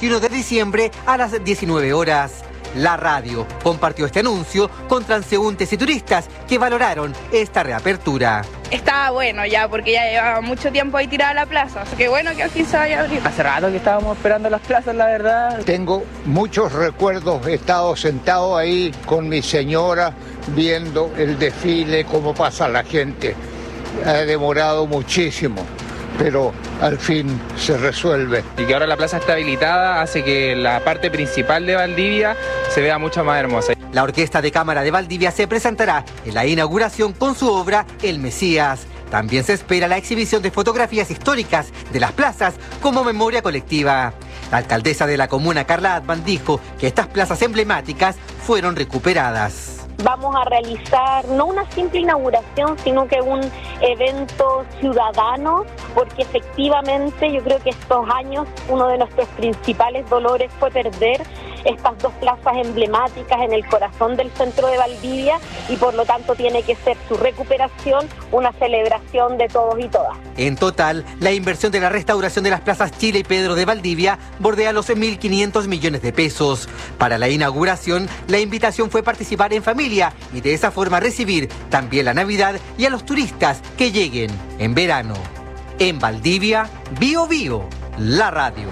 21 de diciembre a las 19 horas. La radio compartió este anuncio con transeúntes y turistas que valoraron esta reapertura. Estaba bueno ya, porque ya llevaba mucho tiempo ahí tirada la plaza, así que bueno que al fin se vaya a abrir. Hace rato que estábamos esperando las plazas, la verdad. Tengo muchos recuerdos, he estado sentado ahí con mi señora viendo el desfile, cómo pasa la gente. Ha demorado muchísimo, pero al fin se resuelve. Y que ahora la plaza está habilitada hace que la parte principal de Valdivia se vea mucho más hermosa. La Orquesta de Cámara de Valdivia se presentará en la inauguración con su obra El Mesías. También se espera la exhibición de fotografías históricas de las plazas como memoria colectiva. La alcaldesa de la comuna, Carla Atman, dijo que estas plazas emblemáticas fueron recuperadas. Vamos a realizar no una simple inauguración, sino que un evento ciudadano, porque efectivamente yo creo que estos años uno de nuestros principales dolores fue perder estas dos plazas emblemáticas en el corazón del centro de Valdivia y por lo tanto tiene que ser su recuperación una celebración de todos y todas. En total, la inversión de la restauración de las plazas Chile y Pedro de Valdivia bordea los 1.500 millones de pesos. Para la inauguración, la invitación fue participar en familia y de esa forma recibir también la Navidad y a los turistas que lleguen en verano. En Valdivia, Bío Bío, la radio.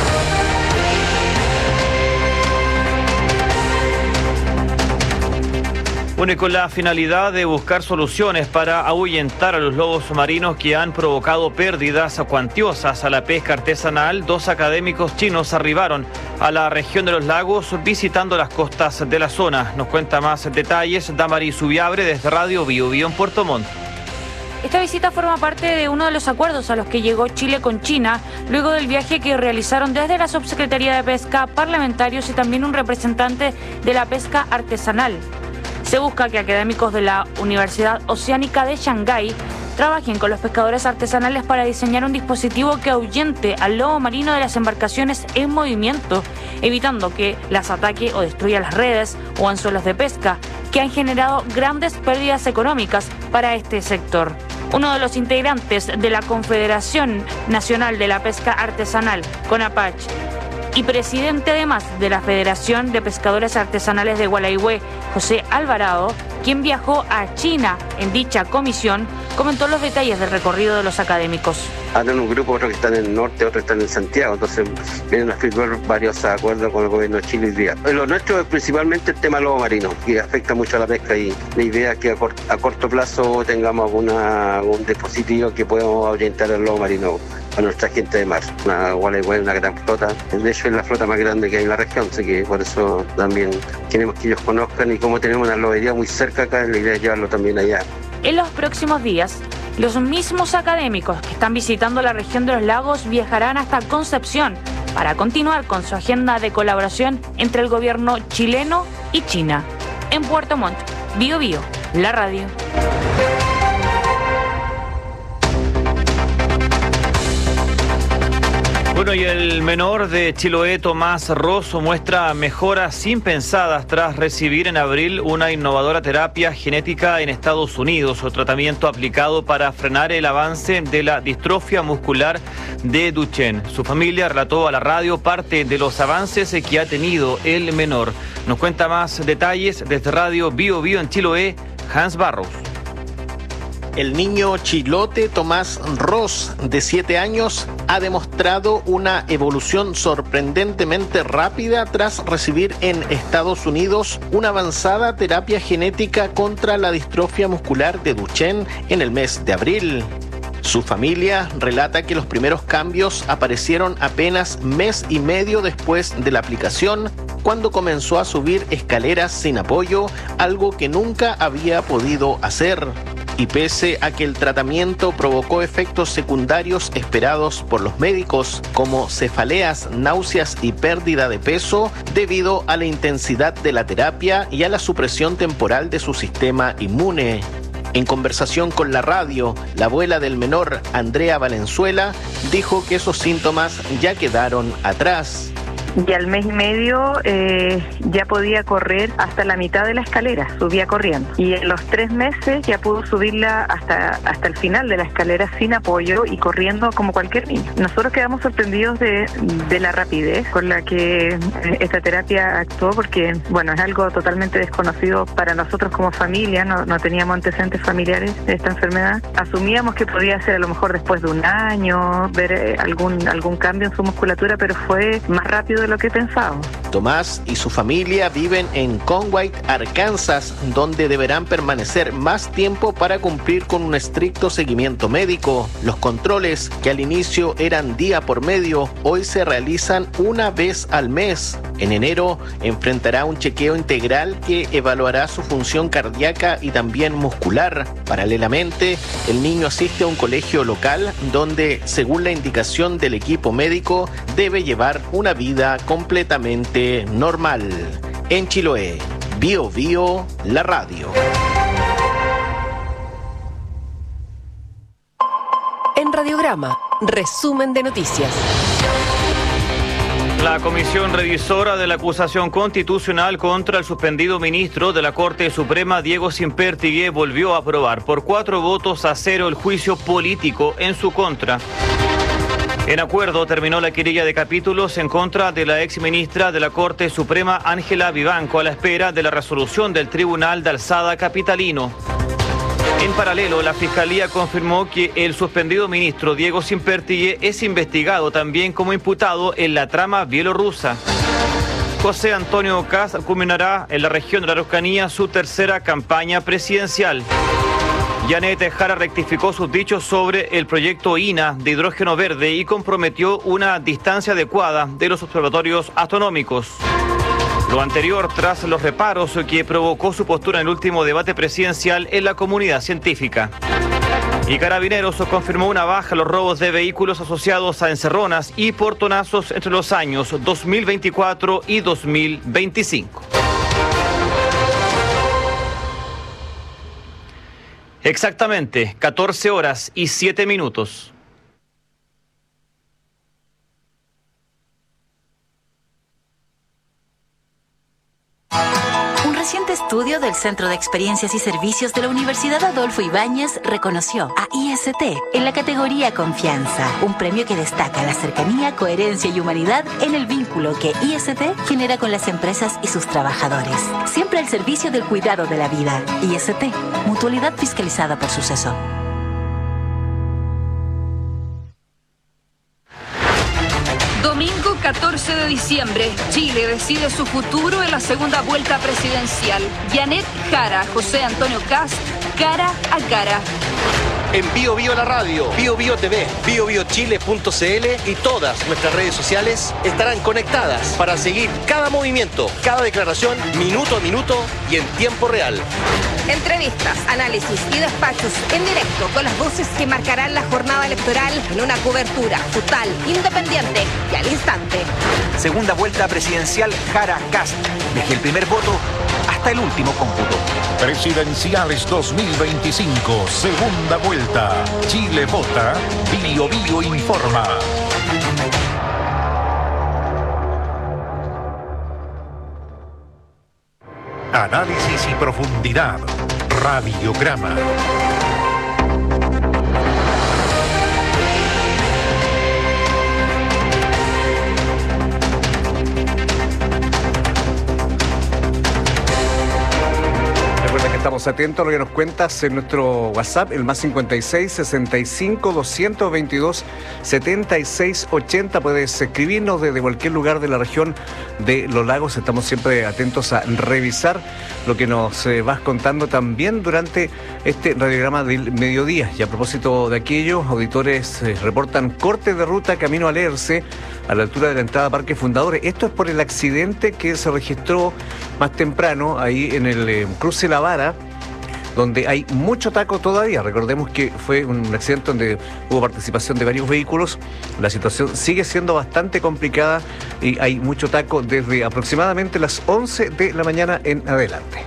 Bueno, y con la finalidad de buscar soluciones para ahuyentar a los lobos marinos que han provocado pérdidas cuantiosas a la pesca artesanal, 2 académicos chinos arribaron a la región de los lagos visitando las costas de la zona. Nos cuenta más detalles Damaris Subiabre desde Radio Bío Bío en Puerto Montt. Esta visita forma parte de uno de los acuerdos a los que llegó Chile con China, luego del viaje que realizaron desde la Subsecretaría de Pesca, parlamentarios y también un representante de la pesca artesanal. Se busca que académicos de la Universidad Oceánica de Shanghái trabajen con los pescadores artesanales para diseñar un dispositivo que ahuyente al lobo marino de las embarcaciones en movimiento, evitando que las ataque o destruya las redes o anzuelos de pesca, que han generado grandes pérdidas económicas para este sector. Uno de los integrantes de la Confederación Nacional de la Pesca Artesanal, CONAPACH, y presidente además de la Federación de Pescadores Artesanales de Gualeguay, José Alvarado, quien viajó a China en dicha comisión, comentó los detalles del recorrido de los académicos. Andan un grupo, otros que están en el norte, otros están en Santiago, entonces vienen a firmar varios acuerdos con el gobierno de Chile hoy día. Lo nuestro es principalmente el tema lobo marino, que afecta mucho a la pesca y la idea es que a corto plazo tengamos algún dispositivo que podamos ahuyentar al lobo marino a nuestra gente de mar. Gualeguay, una gran flota, de hecho es la flota más grande que hay en la región, así que por eso también queremos que ellos conozcan y como tenemos una lobería muy cerca acá, la idea es llevarlo también allá. En los próximos días, los mismos académicos que están visitando la región de los lagos viajarán hasta Concepción para continuar con su agenda de colaboración entre el gobierno chileno y China. En Puerto Montt, Bío Bío, la radio. Bueno, y el menor de Chiloé, Tomás Rosso, muestra mejoras impensadas tras recibir en abril una innovadora terapia genética en Estados Unidos, o tratamiento aplicado para frenar el avance de la distrofia muscular de Duchenne. Su familia relató a la radio parte de los avances que ha tenido el menor. Nos cuenta más detalles desde Radio Bío Bío en Chiloé, Hans Barros. El niño chilote Tomás Ross, de 7 años, ha demostrado una evolución sorprendentemente rápida tras recibir en Estados Unidos una avanzada terapia genética contra la distrofia muscular de Duchenne en el mes de abril. Su familia relata que los primeros cambios aparecieron apenas mes y medio después de la aplicación, cuando comenzó a subir escaleras sin apoyo, algo que nunca había podido hacer. Y pese a que el tratamiento provocó efectos secundarios esperados por los médicos, como cefaleas, náuseas y pérdida de peso, debido a la intensidad de la terapia y a la supresión temporal de su sistema inmune. En conversación con la radio, la abuela del menor, Andrea Valenzuela, dijo que esos síntomas ya quedaron atrás. y al mes y medio ya podía correr hasta la mitad de la escalera, subía corriendo. Y en los 3 meses ya pudo subirla hasta el final de la escalera sin apoyo y corriendo como cualquier niño. Nosotros quedamos sorprendidos de la rapidez con la que esta terapia actuó, porque bueno, es algo totalmente desconocido para nosotros como familia, no teníamos antecedentes familiares de esta enfermedad. Asumíamos que podía ser a lo mejor después de un año, ver algún cambio en su musculatura, pero fue más rápido de lo que pensábamos. Tomás y su familia viven en Conway, Arkansas, donde deberán permanecer más tiempo para cumplir con un estricto seguimiento médico. Los controles, que al inicio eran día por medio, hoy se realizan una vez al mes. En enero enfrentará un chequeo integral que evaluará su función cardíaca y también muscular. Paralelamente, el niño asiste a un colegio local donde, según la indicación del equipo médico, debe llevar una vida completamente normal. En Chiloé, Bio Bio, la radio. En Radiograma, resumen de noticias. La comisión revisora de la acusación constitucional contra el suspendido ministro de la Corte Suprema, Diego Sempértigue, volvió a aprobar por 4-0 el juicio político en su contra. En acuerdo terminó la querella de capítulos en contra de la exministra de la Corte Suprema, Ángela Vivanco, a la espera de la resolución del Tribunal de Alzada capitalino. En paralelo, la Fiscalía confirmó que el suspendido ministro Diego Sempértigue es investigado también como imputado en la trama bielorrusa. José Antonio Kast culminará en la región de la Araucanía su tercera campaña presidencial. Janet Jara rectificó sus dichos sobre el proyecto INA de hidrógeno verde y comprometió una distancia adecuada de los observatorios astronómicos. Lo anterior tras los reparos que provocó su postura en el último debate presidencial en la comunidad científica. Y Carabineros confirmó una baja en los robos de vehículos asociados a encerronas y portonazos entre los años 2024 y 2025. Exactamente, 14:07. Un reciente estudio del Centro de Experiencias y Servicios de la Universidad Adolfo Ibáñez reconoció a IST en la categoría Confianza, un premio que destaca la cercanía, coherencia y humanidad en el vínculo que IST genera con las empresas y sus trabajadores. Siempre al servicio del cuidado de la vida. IST, mutualidad fiscalizada por Suceso. Domingo 14 de diciembre, Chile decide su futuro en la segunda vuelta presidencial. Janet Jara, José Antonio Kast, cara a cara. En Bio Bio la radio, Bio Bio TV, biobiochile.cl y todas nuestras redes sociales estarán conectadas para seguir cada movimiento, cada declaración, minuto a minuto y en tiempo real. Entrevistas, análisis y despachos en directo con las voces que marcarán la jornada electoral en una cobertura total, independiente y al instante. Segunda vuelta presidencial Jara-Kast, desde el primer voto hasta el último cómputo. Presidenciales 2025, segunda vuelta. Chile vota, Bio Bio informa. Análisis y profundidad. Radiograma. Estamos atentos a lo que nos cuentas en nuestro WhatsApp, el más 56 65 222 76 80. Puedes escribirnos desde cualquier lugar de la región de Los Lagos. Estamos siempre atentos a revisar lo que nos vas contando también durante este radiograma del mediodía. Y a propósito de aquello, auditores reportan corte de ruta camino a Leerse, a la altura de la entrada a Parque Fundadores. Esto es por el accidente que se registró más temprano ahí en el cruce La Vara, donde hay mucho taco todavía. Recordemos que fue un accidente donde hubo participación de varios vehículos. La situación sigue siendo bastante complicada y hay mucho taco desde aproximadamente las 11 de la mañana en adelante.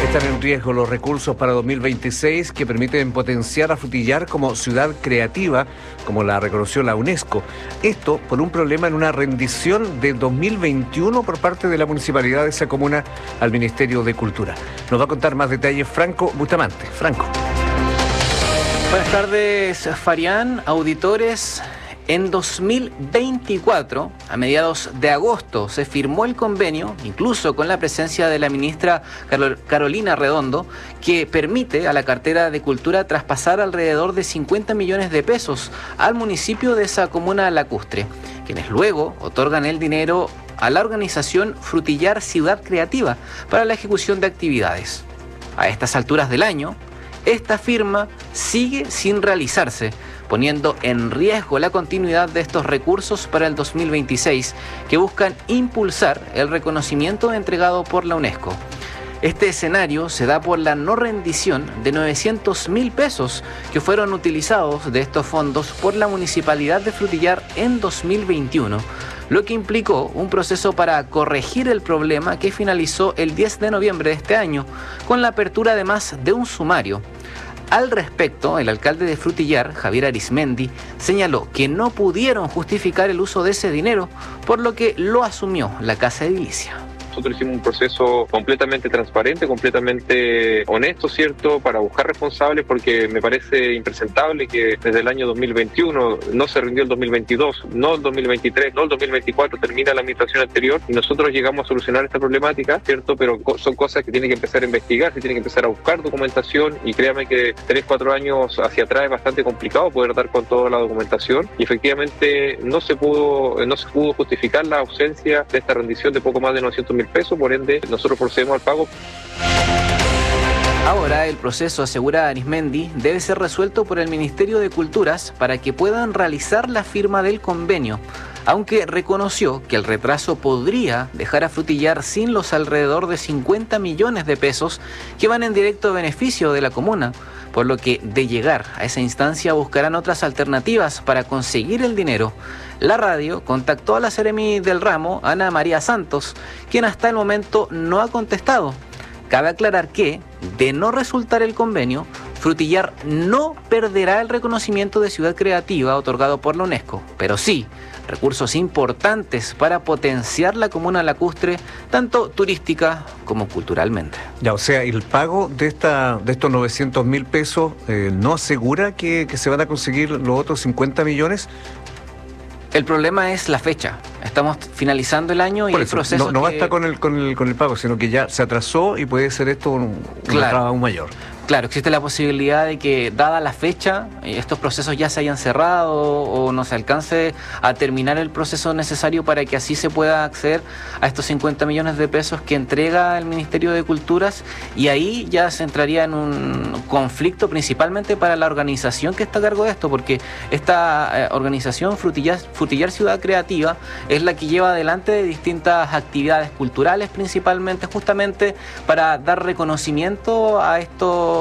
Están en riesgo los recursos para 2026 que permiten potenciar a Frutillar como ciudad creativa, como la reconoció la UNESCO. Esto por un problema en una rendición de 2021 por parte de la municipalidad de esa comuna al Ministerio de Cultura. Nos va a contar más detalles Franco Bustamante. Franco. Buenas tardes, Farián, auditores. En 2024, a mediados de agosto, se firmó el convenio, incluso con la presencia de la ministra Carolina Redondo, que permite a la cartera de Cultura traspasar alrededor de 50 millones de pesos al municipio de esa comuna lacustre, quienes luego otorgan el dinero a la organización Frutillar Ciudad Creativa para la ejecución de actividades. A estas alturas del año, esta firma sigue sin realizarse, poniendo en riesgo la continuidad de estos recursos para el 2026, que buscan impulsar el reconocimiento entregado por la UNESCO. Este escenario se da por la no rendición de 900.000 pesos que fueron utilizados de estos fondos por la Municipalidad de Frutillar en 2021, lo que implicó un proceso para corregir el problema que finalizó el 10 de noviembre de este año, con la apertura además de un sumario. Al respecto, el alcalde de Frutillar, Javier Arismendi, señaló que no pudieron justificar el uso de ese dinero, por lo que lo asumió la Casa Edilicia. Nosotros hicimos un proceso completamente transparente, completamente honesto, ¿cierto?, para buscar responsables, porque me parece impresentable que desde el año 2021 no se rindió el 2022, no el 2023, no el 2024, termina la administración anterior y nosotros llegamos a solucionar esta problemática, ¿cierto?, pero son cosas que tienen que empezar a investigar, se tienen que empezar a buscar documentación y créame que 3-4 años hacia atrás es bastante complicado poder dar con toda la documentación y efectivamente no se pudo justificar la ausencia de esta rendición de poco más de 900.000 pesos, por ende nosotros procedemos al pago. Ahora el proceso, asegura Arismendi, debe ser resuelto por el Ministerio de Culturas para que puedan realizar la firma del convenio, aunque reconoció que el retraso podría dejar a Frutillar sin los alrededor de 50 millones de pesos que van en directo beneficio de la comuna, por lo que de llegar a esa instancia buscarán otras alternativas para conseguir el dinero. La radio contactó a la seremi del ramo, Ana María Santos, quien hasta el momento no ha contestado. Cabe aclarar que, de no resultar el convenio, Frutillar no perderá el reconocimiento de ciudad creativa otorgado por la UNESCO, pero sí recursos importantes para potenciar la comuna lacustre, tanto turística como culturalmente. Ya, o sea, el pago de estos 900.000 pesos no asegura que se van a conseguir los otros 50 millones. El problema es la fecha. Estamos finalizando el año y el proceso no basta con el pago, sino que ya se atrasó y puede ser esto un traba aún mayor. Claro, existe la posibilidad de que, dada la fecha, estos procesos ya se hayan cerrado o no se alcance a terminar el proceso necesario para que así se pueda acceder a estos 50 millones de pesos que entrega el Ministerio de Culturas, y ahí ya se entraría en un conflicto principalmente para la organización que está a cargo de esto, porque esta organización Frutillar Ciudad Creativa es la que lleva adelante distintas actividades culturales, principalmente justamente para dar reconocimiento a esto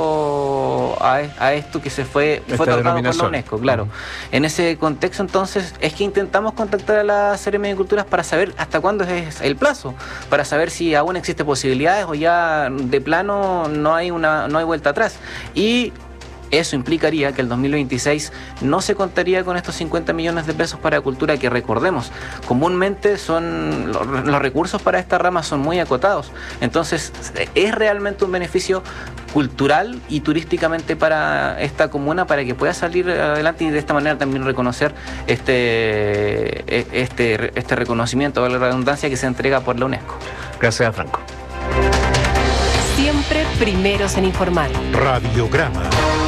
que se fue otorgado por la UNESCO, claro. En ese contexto, entonces, es que intentamos contactar a la Seremi de Culturas para saber hasta cuándo es el plazo, para saber si aún existe posibilidades o ya de plano no hay vuelta atrás. Y eso implicaría que el 2026 no se contaría con estos 50 millones de pesos para cultura, que recordemos, comúnmente son los recursos para esta rama son muy acotados. Entonces, es realmente un beneficio cultural y turísticamente para esta comuna, para que pueda salir adelante y de esta manera también reconocer este reconocimiento, de la redundancia, que se entrega por la UNESCO. Gracias, Franco. Siempre primeros en informar. Radiograma.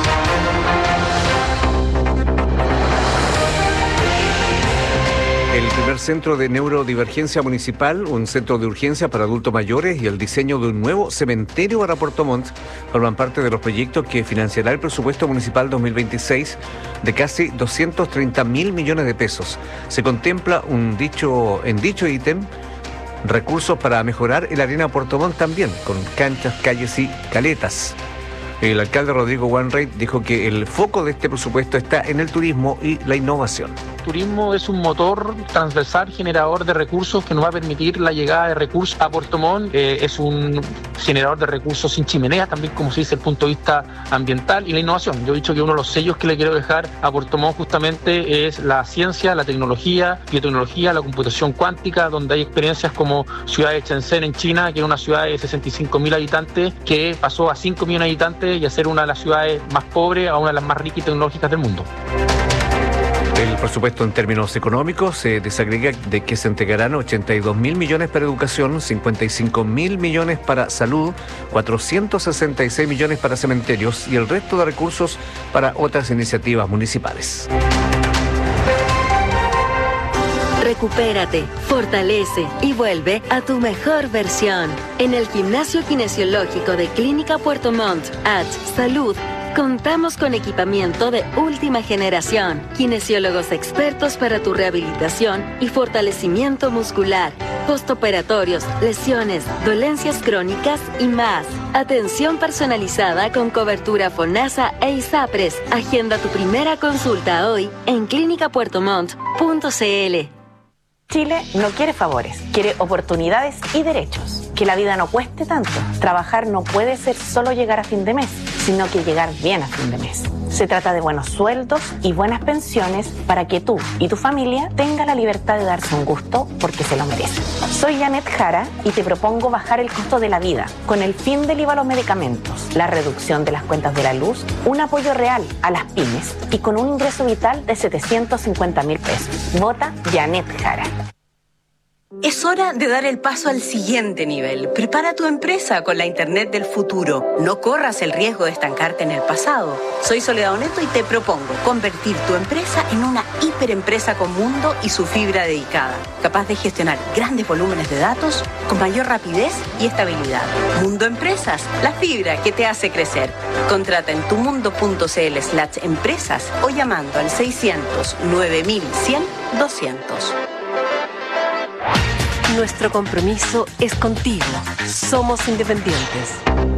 El primer centro de neurodivergencia municipal, un centro de urgencia para adultos mayores y el diseño de un nuevo cementerio para Puerto Montt forman parte de los proyectos que financiará el presupuesto municipal 2026 de casi 230.000 millones de pesos. Se contempla en dicho ítem recursos para mejorar el arena Puerto Montt también, con canchas, calles y caletas. El alcalde Rodrigo Wainwright dijo que el foco de este presupuesto está en el turismo y la innovación. Turismo es un motor transversal generador de recursos que nos va a permitir la llegada de recursos a Puerto Montt. Es un generador de recursos sin chimenea, también como se dice desde el punto de vista ambiental, y la innovación. Yo he dicho que uno de los sellos que le quiero dejar a Puerto Montt justamente es la ciencia, la tecnología, biotecnología, la computación cuántica, donde hay experiencias como ciudad de Shenzhen en China, que es una ciudad de 65.000 habitantes que pasó a 5 millones de habitantes y a ser una de las ciudades más pobres a una de las más ricas y tecnológicas del mundo. El presupuesto en términos económicos se desagrega de que se entregarán 82.000 millones para educación, 55.000 millones para salud, 466 millones para cementerios y el resto de recursos para otras iniciativas municipales. Recupérate, fortalece y vuelve a tu mejor versión. En el Gimnasio Kinesiológico de Clínica Puerto Montt, Salud, contamos con equipamiento de última generación, kinesiólogos expertos para tu rehabilitación y fortalecimiento muscular, postoperatorios, lesiones, dolencias crónicas y más. Atención personalizada con cobertura FONASA e ISAPRES. Agenda tu primera consulta hoy en clinicapuertomont.cl. Chile no quiere favores, quiere oportunidades y derechos. Que la vida no cueste tanto. Trabajar no puede ser solo llegar a fin de mes, sino que llegar bien a fin de mes. Se trata de buenos sueldos y buenas pensiones para que tú y tu familia tengan la libertad de darse un gusto porque se lo merecen. Soy Janet Jara y te propongo bajar el costo de la vida con el fin del IVA a los medicamentos, la reducción de las cuentas de la luz, un apoyo real a las pymes y con un ingreso vital de 750.000 pesos. Vota Janet Jara. Es hora de dar el paso al siguiente nivel. Prepara tu empresa con la Internet del futuro. No corras el riesgo de estancarte en el pasado. Soy Soledad Oneto y te propongo convertir tu empresa en una hiperempresa con mundo y su fibra dedicada, capaz de gestionar grandes volúmenes de datos con mayor rapidez y estabilidad. Mundo Empresas, la fibra que te hace crecer. Contrata en tumundo.cl/empresas o llamando al 600 9100 200. Nuestro compromiso es contigo. Somos independientes.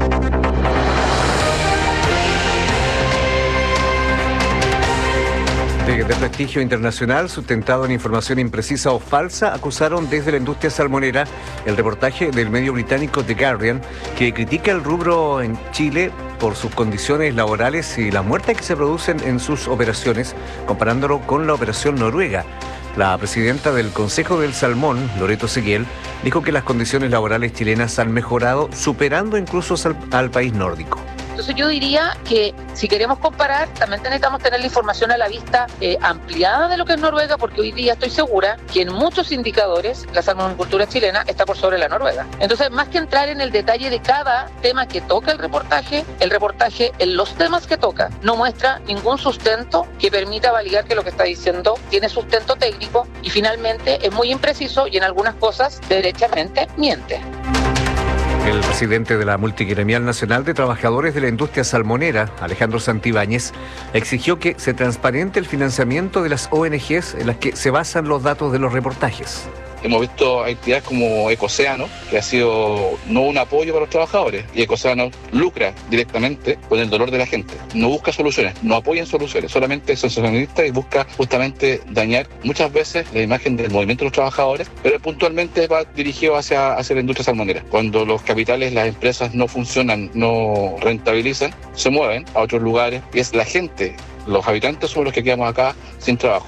De prestigio internacional, sustentado en información imprecisa o falsa, acusaron desde la industria salmonera el reportaje del medio británico The Guardian, que critica el rubro en Chile por sus condiciones laborales y las muertes que se producen en sus operaciones, comparándolo con la operación noruega. La presidenta del Consejo del Salmón, Loreto Seguiel, dijo que las condiciones laborales chilenas han mejorado, superando incluso al país nórdico. Entonces yo diría que si queremos comparar, también necesitamos tener la información a la vista ampliada de lo que es Noruega, porque hoy día estoy segura que en muchos indicadores la salmonicultura chilena está por sobre la noruega. Entonces, más que entrar en el detalle de cada tema que toca el reportaje en los temas que toca no muestra ningún sustento que permita validar que lo que está diciendo tiene sustento técnico y finalmente es muy impreciso y en algunas cosas derechamente miente. El presidente de la Multigremial Nacional de Trabajadores de la Industria Salmonera, Alejandro Santibáñez, exigió que se transparente el financiamiento de las ONGs en las que se basan los datos de los reportajes. Hemos visto actividades como Ecocéano, que ha sido no un apoyo para los trabajadores, y Ecocéano lucra directamente con el dolor de la gente. No busca soluciones, no apoya en soluciones, solamente es sensacionalista y busca justamente dañar muchas veces la imagen del movimiento de los trabajadores, pero puntualmente va dirigido hacia la industria salmonera. Cuando los capitales, las empresas no funcionan, no rentabilizan, se mueven a otros lugares y es la gente, los habitantes son los que quedamos acá sin trabajo.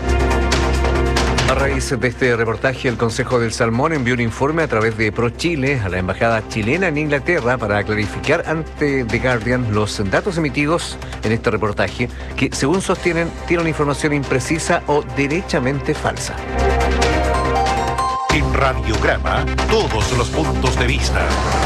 A raíz de este reportaje, el Consejo del Salmón envió un informe a través de ProChile a la embajada chilena en Inglaterra para clarificar ante The Guardian los datos emitidos en este reportaje que, según sostienen, tienen información imprecisa o derechamente falsa. En Radiograma, todos los puntos de vista.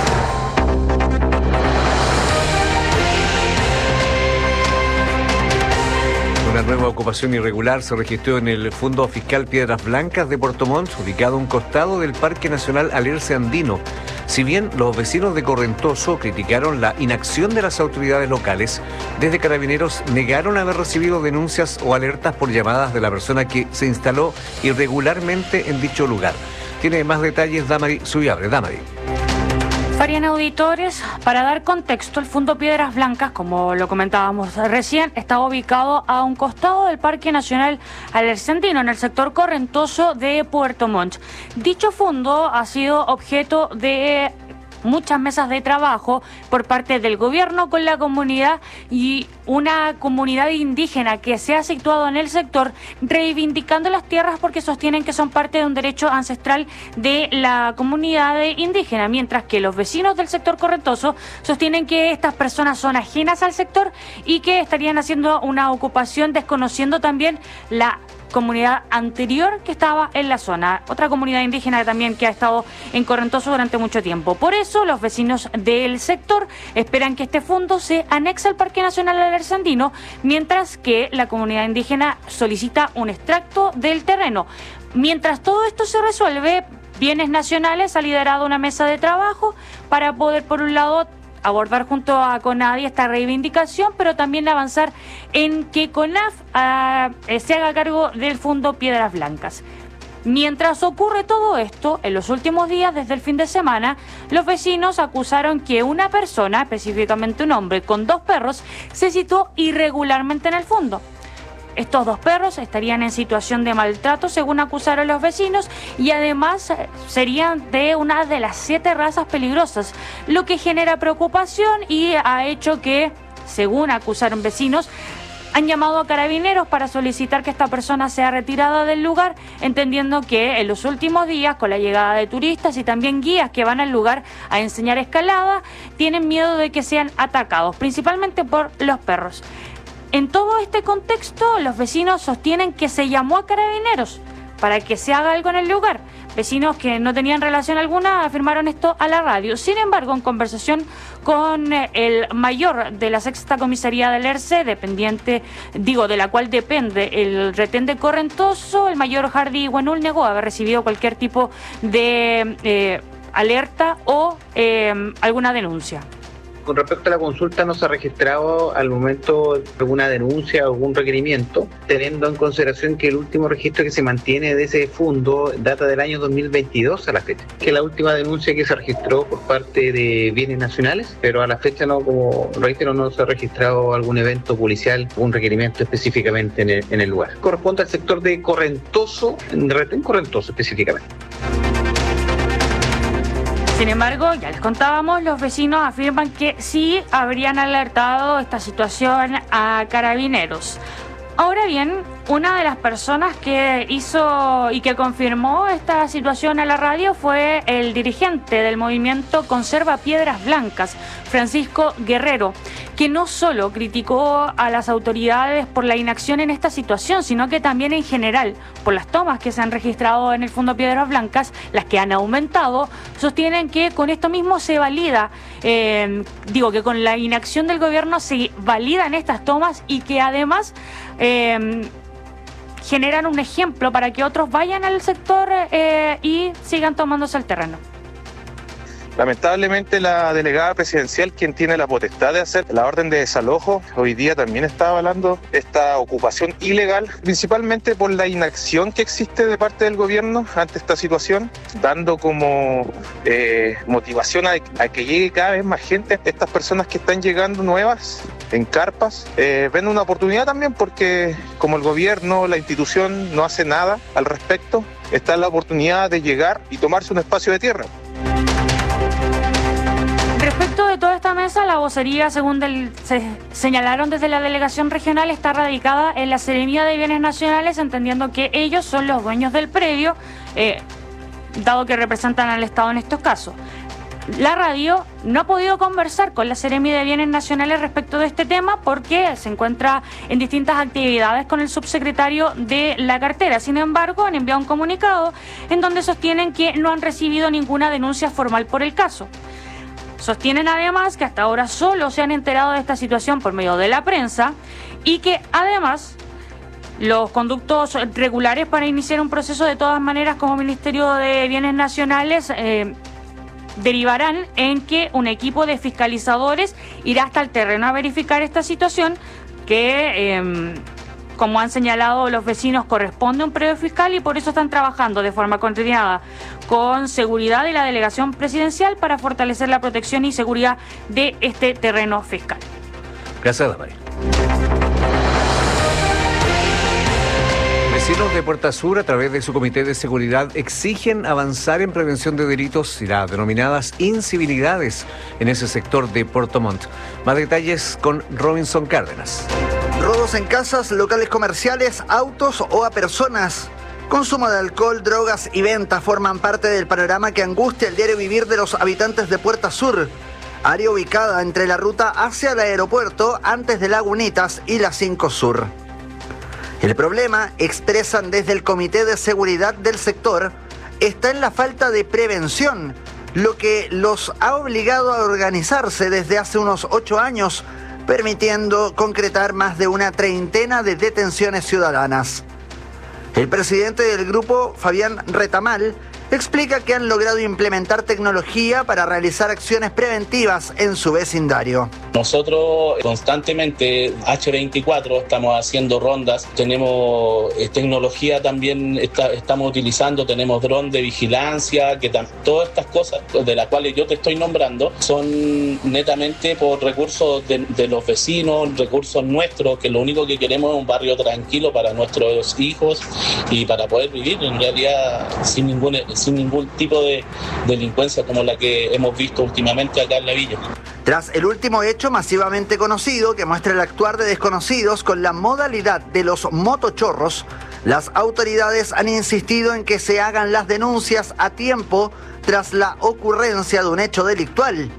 Una nueva ocupación irregular se registró en el Fondo Fiscal Piedras Blancas de Puerto Montt, ubicado a un costado del Parque Nacional Alerce Andino. Si bien los vecinos de Correntoso criticaron la inacción de las autoridades locales, desde Carabineros negaron haber recibido denuncias o alertas por llamadas de la persona que se instaló irregularmente en dicho lugar. Tiene más detalles Damari Subiabre. Damari. Varios auditores, para dar contexto, el Fondo Piedras Blancas, como lo comentábamos recién, está ubicado a un costado del Parque Nacional Alercendino, en el sector correntoso de Puerto Montt. Dicho fondo ha sido objeto de muchas mesas de trabajo por parte del gobierno con la comunidad y una comunidad indígena que se ha situado en el sector reivindicando las tierras porque sostienen que son parte de un derecho ancestral de la comunidad indígena, mientras que los vecinos del sector correntoso sostienen que estas personas son ajenas al sector y que estarían haciendo una ocupación desconociendo también la comunidad anterior que estaba en la zona, otra comunidad indígena también que ha estado en Correntoso durante mucho tiempo. Por eso los vecinos del sector esperan que este fondo se anexe al Parque Nacional Alercendino, mientras que la comunidad indígena solicita un extracto del terreno. Mientras todo esto se resuelve, Bienes Nacionales ha liderado una mesa de trabajo para poder, por un lado, abordar junto a CONADI esta reivindicación, pero también avanzar en que CONAF se haga cargo del Fondo Piedras Blancas. Mientras ocurre todo esto, en los últimos días, desde el fin de semana, los vecinos acusaron que una persona, específicamente un hombre con 2 perros, se situó irregularmente en el fondo. Estos 2 perros estarían en situación de maltrato, según acusaron los vecinos, y además serían de una de las 7 razas peligrosas, lo que genera preocupación y ha hecho que, según acusaron vecinos, han llamado a carabineros para solicitar que esta persona sea retirada del lugar, entendiendo que en los últimos días, con la llegada de turistas y también guías que van al lugar a enseñar escalada, tienen miedo de que sean atacados, principalmente por los perros. En todo este contexto, los vecinos sostienen que se llamó a carabineros para que se haga algo en el lugar. Vecinos que no tenían relación alguna afirmaron esto a la radio. Sin embargo, en conversación con el mayor de la 6ª Comisaría del ERCE, de la cual depende el retén de Correntoso, el mayor Hardy Guanul negó haber recibido cualquier tipo de alerta o alguna denuncia. Con respecto a la consulta, no se ha registrado al momento alguna denuncia o algún requerimiento, teniendo en consideración que el último registro que se mantiene de ese fondo data del año 2022 a la fecha, que es la última denuncia que se registró por parte de Bienes Nacionales, pero a la fecha no, como reitero, no se ha registrado algún evento policial, un requerimiento específicamente en el lugar. Corresponde al sector de Correntoso, retén Correntoso específicamente. Sin embargo, ya les contábamos, los vecinos afirman que sí habrían alertado esta situación a carabineros. Ahora bien, una de las personas que hizo y que confirmó esta situación a la radio fue el dirigente del movimiento Conserva Piedras Blancas, Francisco Guerrero, que no solo criticó a las autoridades por la inacción en esta situación, sino que también en general, por las tomas que se han registrado en el Fondo Piedras Blancas, las que han aumentado, sostienen que con esto mismo se valida, que con la inacción del gobierno se validan estas tomas y que además generan un ejemplo para que otros vayan al sector y sigan tomándose el terreno. Lamentablemente la delegada presidencial, quien tiene la potestad de hacer la orden de desalojo, hoy día también está avalando esta ocupación ilegal, principalmente por la inacción que existe de parte del gobierno ante esta situación, dando como motivación a que llegue cada vez más gente. Estas personas que están llegando nuevas en carpas ven una oportunidad también porque como el gobierno, la institución no hace nada al respecto, está la oportunidad de llegar y tomarse un espacio de tierra. Respecto de toda esta mesa, la vocería, según se señalaron desde la delegación regional, está radicada en la Seremía de Bienes Nacionales, entendiendo que ellos son los dueños del predio, dado que representan al Estado en estos casos. La radio no ha podido conversar con la Seremía de Bienes Nacionales respecto de este tema porque se encuentra en distintas actividades con el subsecretario de la cartera. Sin embargo, han enviado un comunicado en donde sostienen que no han recibido ninguna denuncia formal por el caso. Sostienen además que hasta ahora solo se han enterado de esta situación por medio de la prensa y que además los conductos regulares para iniciar un proceso de todas maneras como Ministerio de Bienes Nacionales derivarán en que un equipo de fiscalizadores irá hasta el terreno a verificar esta situación que Como han señalado los vecinos, corresponde un periodo fiscal y por eso están trabajando de forma coordinada con seguridad y la delegación presidencial para fortalecer la protección y seguridad de este terreno fiscal. Gracias, Damaris. Vecinos de Puerta Sur, a través de su comité de seguridad, exigen avanzar en prevención de delitos y las denominadas incivilidades en ese sector de Puerto Montt. Más detalles con Robinson Cárdenas. Robos en casas, locales comerciales, autos o a personas. Consumo de alcohol, drogas y venta forman parte del panorama que angustia el diario vivir de los habitantes de Puerta Sur, área ubicada entre la ruta hacia el aeropuerto antes de Lagunitas y la 5 Sur. El problema, expresan desde el Comité de Seguridad del sector, está en la falta de prevención, lo que los ha obligado a organizarse desde hace unos 8 años, permitiendo concretar más de una treintena de detenciones ciudadanas. El presidente del grupo, Fabián Retamal, explica que han logrado implementar tecnología para realizar acciones preventivas en su vecindario. Nosotros constantemente, H24, estamos haciendo rondas, tenemos tecnología también, estamos utilizando, tenemos dron de vigilancia, que todas estas cosas de las cuales yo te estoy nombrando son netamente por recursos de los vecinos, recursos nuestros, que lo único que queremos es un barrio tranquilo para nuestros hijos y para poder vivir en realidad sin ningún tipo de delincuencia como la que hemos visto últimamente acá en la villa. Tras el último hecho masivamente conocido que muestra el actuar de desconocidos con la modalidad de los motochorros, las autoridades han insistido en que se hagan las denuncias a tiempo tras la ocurrencia de un hecho delictual.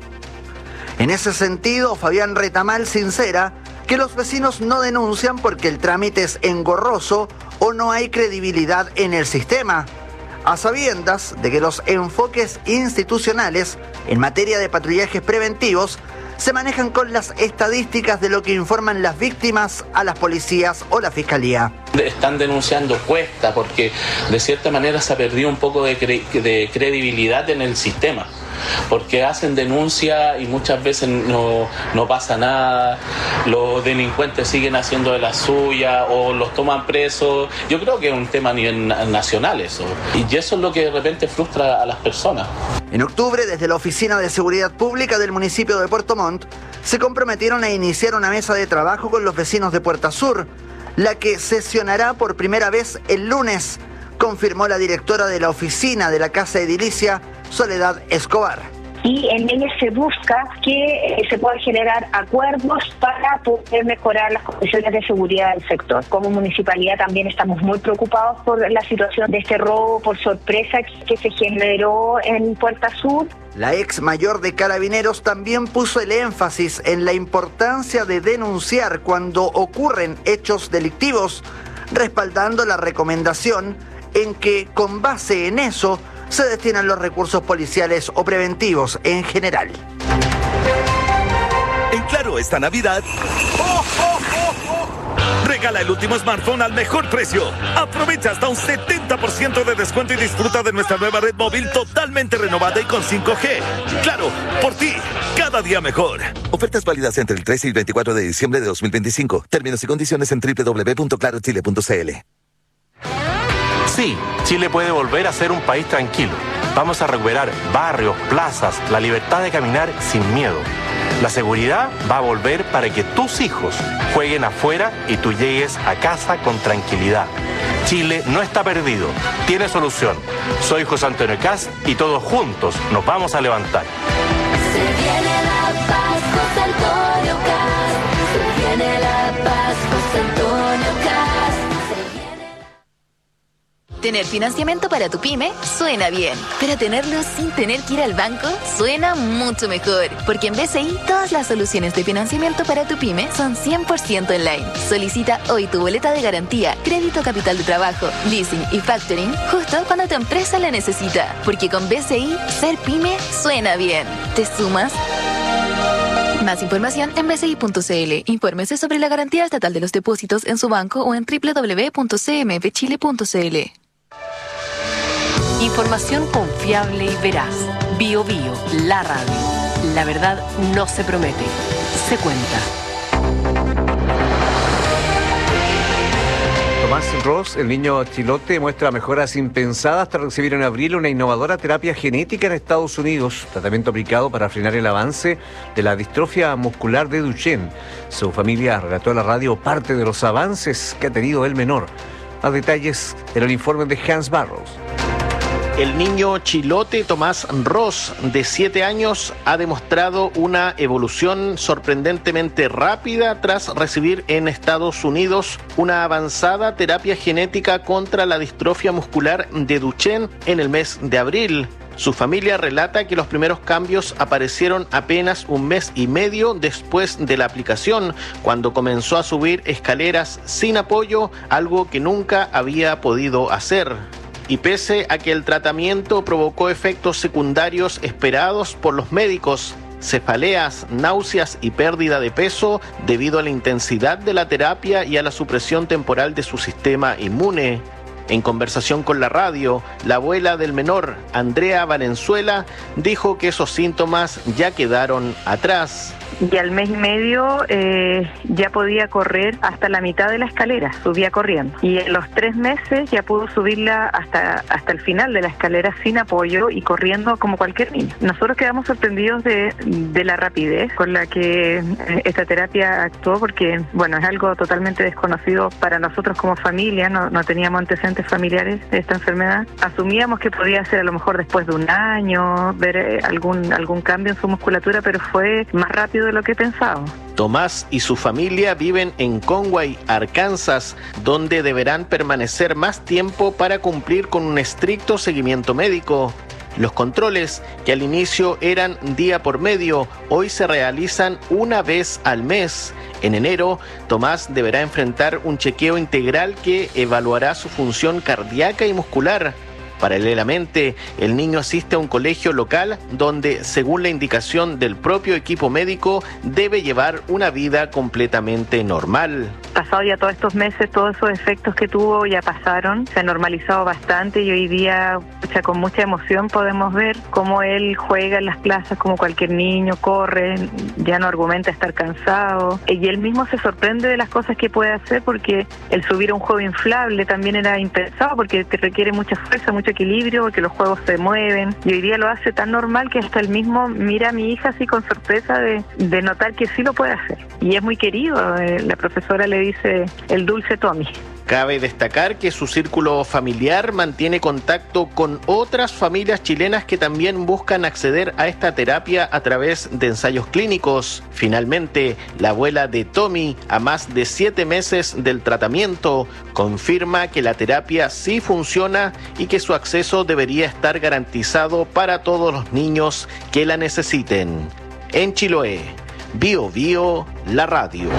En ese sentido, Fabián Retamal sincera que los vecinos no denuncian porque el trámite es engorroso o no hay credibilidad en el sistema, a sabiendas de que los enfoques institucionales en materia de patrullajes preventivos se manejan con las estadísticas de lo que informan las víctimas a las policías o la fiscalía. Están denunciando cuesta porque de cierta manera se ha perdido un poco de credibilidad en el sistema, porque hacen denuncia y muchas veces no pasa nada, los delincuentes siguen haciendo de la suya o los toman presos. Yo creo que es un tema a nivel nacional eso, y eso es lo que de repente frustra a las personas. En octubre, desde la Oficina de Seguridad Pública del municipio de Puerto Montt, se comprometieron a iniciar una mesa de trabajo con los vecinos de Puerta Sur, la que sesionará por primera vez el lunes, confirmó la directora de la oficina de la Casa Edilicia, Soledad Escobar. Y en ella se busca que se puedan generar acuerdos para poder mejorar las condiciones de seguridad del sector. Como municipalidad también estamos muy preocupados por la situación de este robo por sorpresa que se generó en Puerta Sur. La ex mayor de Carabineros también puso el énfasis en la importancia de denunciar cuando ocurren hechos delictivos, respaldando la recomendación en que, con base en eso, se destinan los recursos policiales o preventivos en general. En Claro esta Navidad, regala el último smartphone al mejor precio. Aprovecha hasta un 70% de descuento y disfruta de nuestra nueva red móvil totalmente renovada y con 5G. Claro, por ti, cada día mejor. Ofertas válidas entre el 13 y el 24 de diciembre de 2025. Términos y condiciones en www.clarochile.cl. Sí, Chile puede volver a ser un país tranquilo. Vamos a recuperar barrios, plazas, la libertad de caminar sin miedo. La seguridad va a volver para que tus hijos jueguen afuera y tú llegues a casa con tranquilidad. Chile no está perdido, tiene solución. Soy José Antonio Cast y todos juntos nos vamos a levantar. Se viene la paz, José Antonio Cast. Se viene la paz, José Antonio Cast. Tener financiamiento para tu pyme suena bien, pero tenerlo sin tener que ir al banco suena mucho mejor, porque en BCI todas las soluciones de financiamiento para tu pyme son 100% online. Solicita hoy tu boleta de garantía, crédito capital de trabajo, leasing y factoring justo cuando tu empresa la necesita, porque con BCI ser pyme suena bien. ¿Te sumas? Más información en bci.cl. Infórmese sobre la garantía estatal de los depósitos en su banco o en www.cmfchile.cl. Información confiable y veraz. Bio Bio, la radio. La verdad no se promete, se cuenta. Tomás Ross, el niño chilote, muestra mejoras impensadas tras recibir en abril una innovadora terapia genética en Estados Unidos, tratamiento aplicado para frenar el avance de la distrofia muscular de Duchenne. Su familia relató a la radio parte de los avances que ha tenido el menor. Más detalles en el informe de Hans Barros. El niño chilote Tomás Ross, de 7 años, ha demostrado una evolución sorprendentemente rápida tras recibir en Estados Unidos una avanzada terapia genética contra la distrofia muscular de Duchenne en el mes de abril. Su familia relata que los primeros cambios aparecieron apenas un mes y medio después de la aplicación, cuando comenzó a subir escaleras sin apoyo, algo que nunca había podido hacer. Y pese a que el tratamiento provocó efectos secundarios esperados por los médicos, cefaleas, náuseas y pérdida de peso debido a la intensidad de la terapia y a la supresión temporal de su sistema inmune. En conversación con la radio, la abuela del menor, Andrea Valenzuela, dijo que esos síntomas ya quedaron atrás. Y al mes y medio ya podía correr hasta la mitad de la escalera, subía corriendo. Y en los 3 meses ya pudo subirla hasta el final de la escalera sin apoyo y corriendo como cualquier niño. Nosotros quedamos sorprendidos de la rapidez con la que esta terapia actuó, porque bueno, es algo totalmente desconocido para nosotros como familia, no teníamos antecedentes familiares de esta enfermedad. Asumíamos que podía ser a lo mejor después de un año, ver algún cambio en su musculatura, pero fue más rápido de lo que pensábamos. Tomás y su familia viven en Conway, Arkansas, donde deberán permanecer más tiempo para cumplir con un estricto seguimiento médico. Los controles, que al inicio eran día por medio, hoy se realizan una vez al mes. En enero, Tomás deberá enfrentar un chequeo integral que evaluará su función cardíaca y muscular. Paralelamente, el niño asiste a un colegio local donde, según la indicación del propio equipo médico, debe llevar una vida completamente normal. Pasado ya todos estos meses, todos esos efectos que tuvo ya pasaron, se ha normalizado bastante y hoy día, con mucha emoción podemos ver cómo él juega en las plazas como cualquier niño, corre, ya no argumenta estar cansado y él mismo se sorprende de las cosas que puede hacer, porque el subir a un juego inflable también era impensado, porque te requiere mucha fuerza, mucho equilibrio, porque los juegos se mueven, y hoy día lo hace tan normal que hasta él mismo mira a mi hija así con sorpresa de notar que sí lo puede hacer, y es muy querido. La profesora le dice el dulce Tommy. Cabe destacar que su círculo familiar mantiene contacto con otras familias chilenas que también buscan acceder a esta terapia a través de ensayos clínicos. Finalmente, la abuela de Tommy, a más de 7 meses del tratamiento, confirma que la terapia sí funciona y que su acceso debería estar garantizado para todos los niños que la necesiten. En Chiloé, Bio Bio, la radio.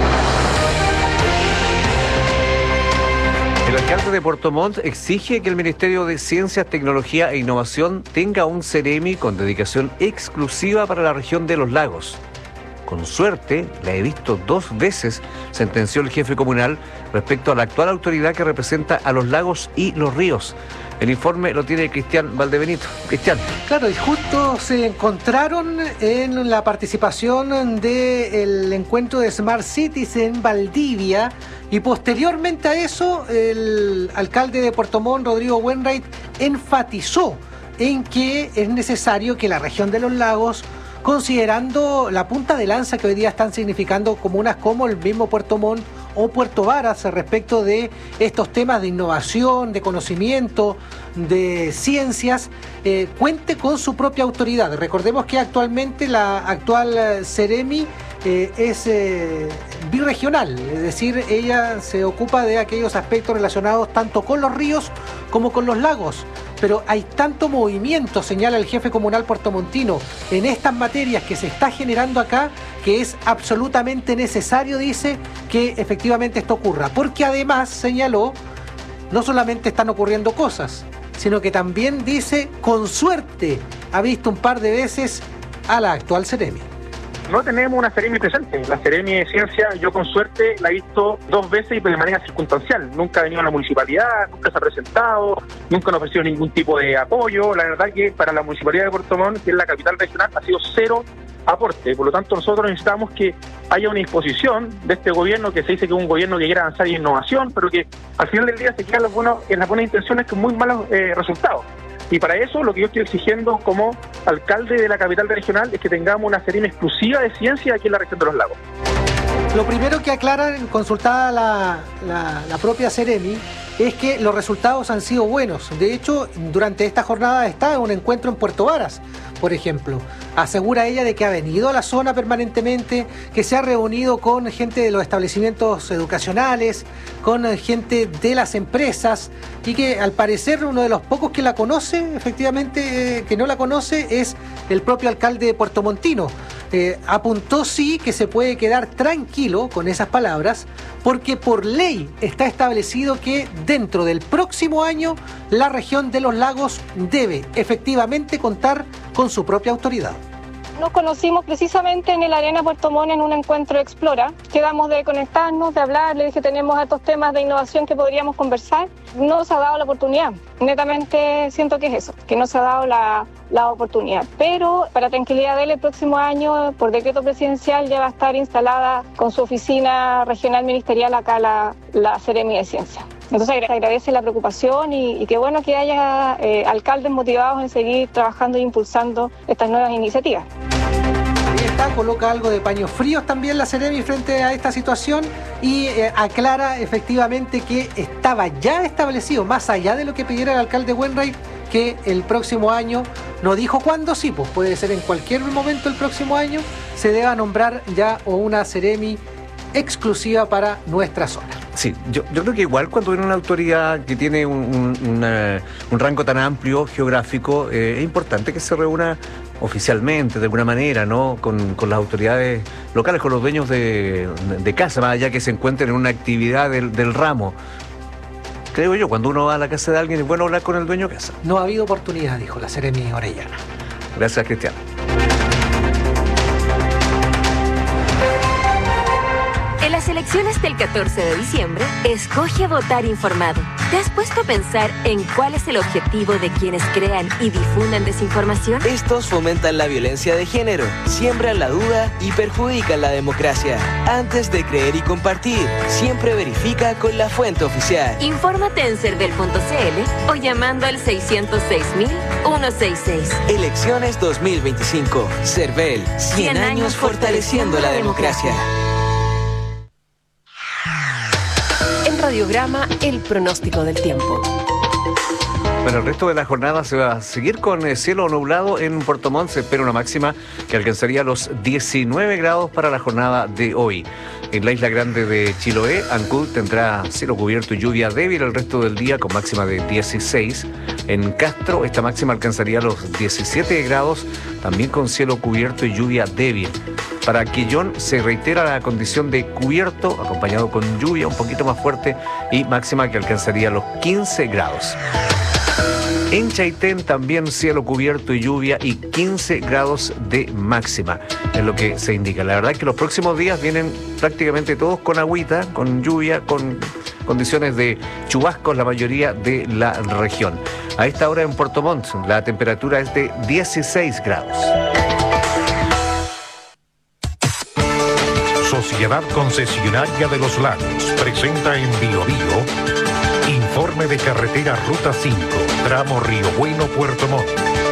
El alcalde de Puerto Montt exige que el Ministerio de Ciencias, Tecnología e Innovación tenga un Ceremi con dedicación exclusiva para la región de los lagos. Con suerte, la he visto 2 veces, sentenció el jefe comunal respecto a la actual autoridad que representa a los lagos y los ríos. El informe lo tiene Cristian Valdebenito. Cristian. Claro, y justo se encontraron en la participación del encuentro de Smart Cities en Valdivia, y posteriormente a eso el alcalde de Puerto Montt, Rodrigo Wainwright, enfatizó en que es necesario que la región de los lagos, considerando la punta de lanza que hoy día están significando comunas como el mismo Puerto Montt o Puerto Varas respecto de estos temas de innovación, de conocimiento, de ciencias, cuente con su propia autoridad. Recordemos que actualmente la actual Ceremi es birregional, es decir, ella se ocupa de aquellos aspectos relacionados tanto con los ríos como con los lagos. Pero hay tanto movimiento, señala el jefe comunal puertomontino, en estas materias que se está generando acá, que es absolutamente necesario, dice, que efectivamente esto ocurra. Porque además, señaló, no solamente están ocurriendo cosas, sino que también dice, con suerte, ha visto un par de veces a la actual Ceremi. No tenemos una Ceremi presente. La Ceremi de Ciencia, yo con suerte la he visto 2 veces y de manera circunstancial. Nunca ha venido a la municipalidad, nunca se ha presentado, nunca nos ha ofrecido ningún tipo de apoyo. La verdad que para la municipalidad de Puerto Montt, que es la capital regional, ha sido cero aporte. Por lo tanto, nosotros necesitamos que haya una disposición de este gobierno, que se dice que es un gobierno que quiere avanzar en innovación, pero que al final del día se queda en las buenas intenciones con muy malos resultados. Y para eso lo que yo estoy exigiendo como alcalde de la capital regional es que tengamos una Seremi exclusiva de ciencia aquí en la región de los lagos. Lo primero que aclaran, consultada la propia Seremi, es que los resultados han sido buenos. De hecho, durante esta jornada está un encuentro en Puerto Varas, por ejemplo. Asegura ella de que ha venido a la zona permanentemente, que se ha reunido con gente de los establecimientos educacionales, con gente de las empresas, y que al parecer uno de los pocos que la conoce, efectivamente, que no la conoce, es el propio alcalde de Puerto Montino. Apuntó sí que se puede quedar tranquilo con esas palabras, porque por ley está establecido que dentro del próximo año la región de los lagos debe efectivamente contar con su propia autoridad. Nos conocimos precisamente en el Arena Puerto Montt en un encuentro Explora. Quedamos de conectarnos, de hablar, le dije tenemos estos temas de innovación que podríamos conversar. No se ha dado la oportunidad, netamente siento que es eso, que no se ha dado la oportunidad. Pero para tranquilidad de él, el próximo año, por decreto presidencial, ya va a estar instalada con su oficina regional ministerial acá la Seremi de Ciencia. Entonces agradece la preocupación y qué bueno que haya alcaldes motivados en seguir trabajando e impulsando estas nuevas iniciativas. Ahí está, coloca algo de paños fríos también la Seremi frente a esta situación y aclara efectivamente que estaba ya establecido, más allá de lo que pidiera el alcalde Wainwright, que el próximo año, no dijo cuándo, sí, pues puede ser en cualquier momento el próximo año, se deba nombrar ya una Seremi exclusiva para nuestra zona. Sí, yo creo que igual cuando viene una autoridad que tiene un rango tan amplio geográfico, es importante que se reúna oficialmente, de alguna manera, ¿no? Con las autoridades locales, con los dueños de casa, más allá que se encuentren en una actividad del ramo. Creo yo, cuando uno va a la casa de alguien es bueno hablar con el dueño de casa. No ha habido oportunidad, dijo la Seremi Orellana. Gracias, Cristian. En las elecciones del 14 de diciembre, escoge votar informado. ¿Te has puesto a pensar en cuál es el objetivo de quienes crean y difundan desinformación? Estos fomentan la violencia de género, siembran la duda y perjudican la democracia. Antes de creer y compartir, siempre verifica con la fuente oficial. Infórmate en cervel.cl o llamando al 606.166. Elecciones 2025. Cervel, 100 años fortaleciendo la democracia. Radiograma, el pronóstico del tiempo. Bueno, el resto de la jornada se va a seguir con cielo nublado en Puerto Montt. Se espera una máxima que alcanzaría los 19 grados para la jornada de hoy. En la isla grande de Chiloé, Ancud tendrá cielo cubierto y lluvia débil el resto del día con máxima de 16. En Castro, esta máxima alcanzaría los 17 grados, también con cielo cubierto y lluvia débil. Para Quillón se reitera la condición de cubierto, acompañado con lluvia un poquito más fuerte y máxima que alcanzaría los 15 grados. En Chaitén también cielo cubierto y lluvia y 15 grados de máxima, es lo que se indica. La verdad es que los próximos días vienen prácticamente todos con agüita, con lluvia, con condiciones de chubascos la mayoría de la región. A esta hora en Puerto Montt la temperatura es de 16 grados. Sociedad Concesionaria de los Lagos presenta en Bio Bio informe de carretera Ruta 5, tramo Río Bueno, Puerto Montt.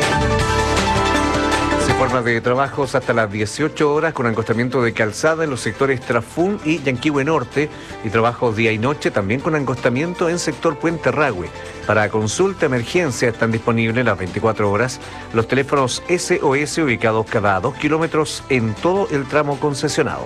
Se forma de trabajos hasta las 18 horas con encostamiento de calzada en los sectores Trafún y Yanquihue Norte y trabajos día y noche también con encostamiento en sector Puente Rahue. Para consulta emergencia están disponibles las 24 horas los teléfonos SOS ubicados cada 2 kilómetros en todo el tramo concesionado.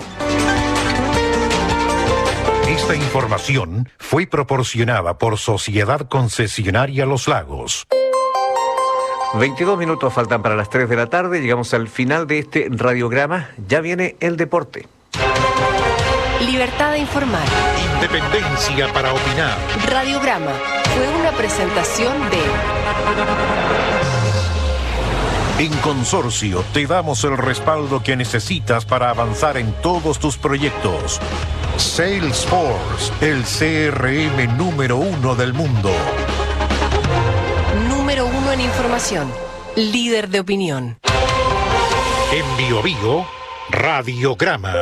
Esta información fue proporcionada por Sociedad Concesionaria Los Lagos. 22 minutos faltan para las 3 de la tarde. Llegamos al final de este radiograma. Ya viene el deporte. Libertad de informar. Independencia para opinar. Radiograma fue una presentación de... En Consorcio te damos el respaldo que necesitas para avanzar en todos tus proyectos. Salesforce, el CRM número 1 del mundo. Número 1 en información. Líder de opinión. En Bio Bio, Radiograma.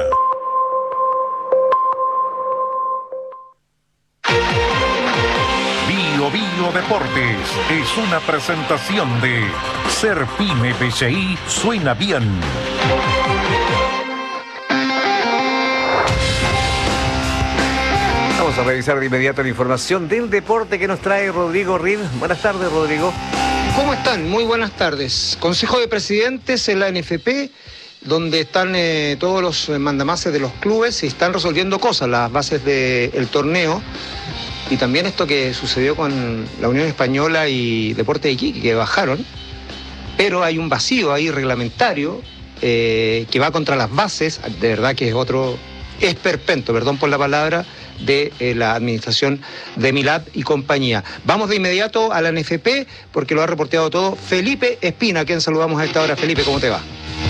Bio Bio Deportes es una presentación de Ser Pyme BCI suena bien. Vamos a revisar de inmediato la información del deporte que nos trae Rodrigo Rid. Buenas tardes, Rodrigo. ¿Cómo están? Muy buenas tardes. Consejo de Presidentes en la NFP, donde están todos los mandamases de los clubes y están resolviendo cosas, las bases del torneo. Y también esto que sucedió con la Unión Española y Deportes de Iquique, que bajaron. Pero hay un vacío ahí reglamentario que va contra las bases, de verdad que es otro esperpento, perdón por la palabra, de la administración de Milad y compañía. Vamos de inmediato a la NFP porque lo ha reporteado todo Felipe Espina, a quien saludamos a esta hora. Felipe, ¿cómo te va?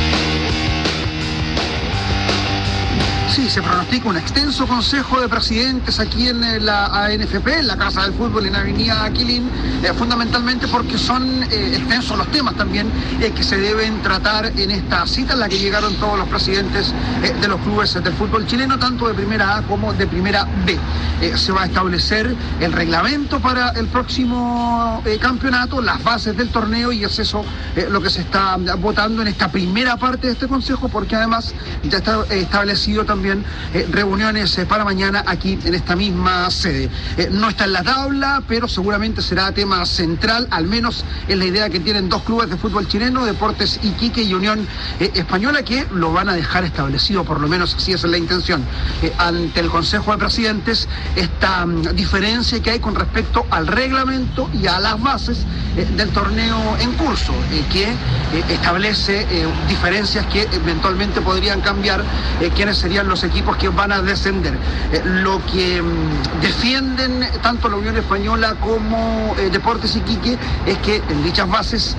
Sí, se pronostica un extenso consejo de presidentes aquí en la ANFP, en la Casa del Fútbol en Avenida Aquilín, fundamentalmente porque son extensos los temas también que se deben tratar en esta cita en la que llegaron todos los presidentes de los clubes del fútbol chileno, tanto de primera A como de primera B. Se va a establecer el reglamento para el próximo campeonato, las bases del torneo, y es eso lo que se está votando en esta primera parte de este consejo, porque además ya está establecido también reuniones para mañana aquí en esta misma sede. No está en la tabla, pero seguramente será tema central, al menos es la idea que tienen dos clubes de fútbol chileno, Deportes Iquique y Unión Española, que lo van a dejar establecido, por lo menos así es la intención, ante el Consejo de Presidentes, esta diferencia que hay con respecto al reglamento y a las bases del torneo en curso, que establece diferencias que eventualmente podrían cambiar quiénes serían los equipos que van a descender. Lo que defienden tanto la Unión Española como Deportes Iquique es que en dichas bases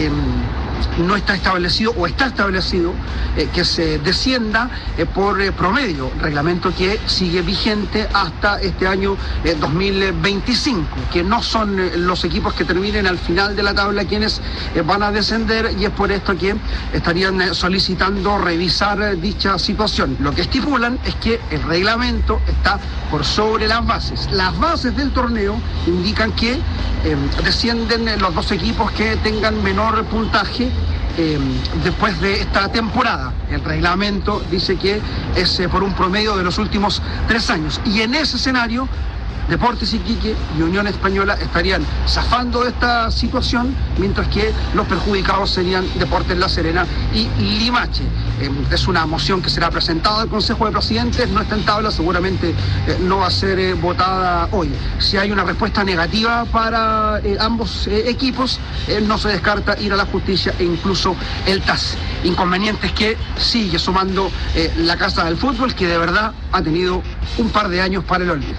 no está establecido, o está establecido que se descienda por promedio, reglamento que sigue vigente hasta este año 2025, que no son los equipos que terminen al final de la tabla quienes van a descender, y es por esto que estarían solicitando revisar dicha situación. Lo que estipulan es que el reglamento está por sobre las bases. Las bases del torneo indican que descienden los dos equipos que tengan menor puntaje después de esta temporada. El reglamento dice que es por un promedio de los últimos 3 años, y en ese escenario Deportes Iquique y Unión Española estarían zafando de esta situación, mientras que los perjudicados serían Deportes La Serena y Limache. Es una moción que será presentada al Consejo de Presidentes, no está en tabla, seguramente no va a ser votada hoy. Si hay una respuesta negativa para ambos equipos, no se descarta ir a la justicia e incluso el TAS. Inconvenientes que sigue sumando la Casa del Fútbol, que de verdad ha tenido un par de años para el olvido.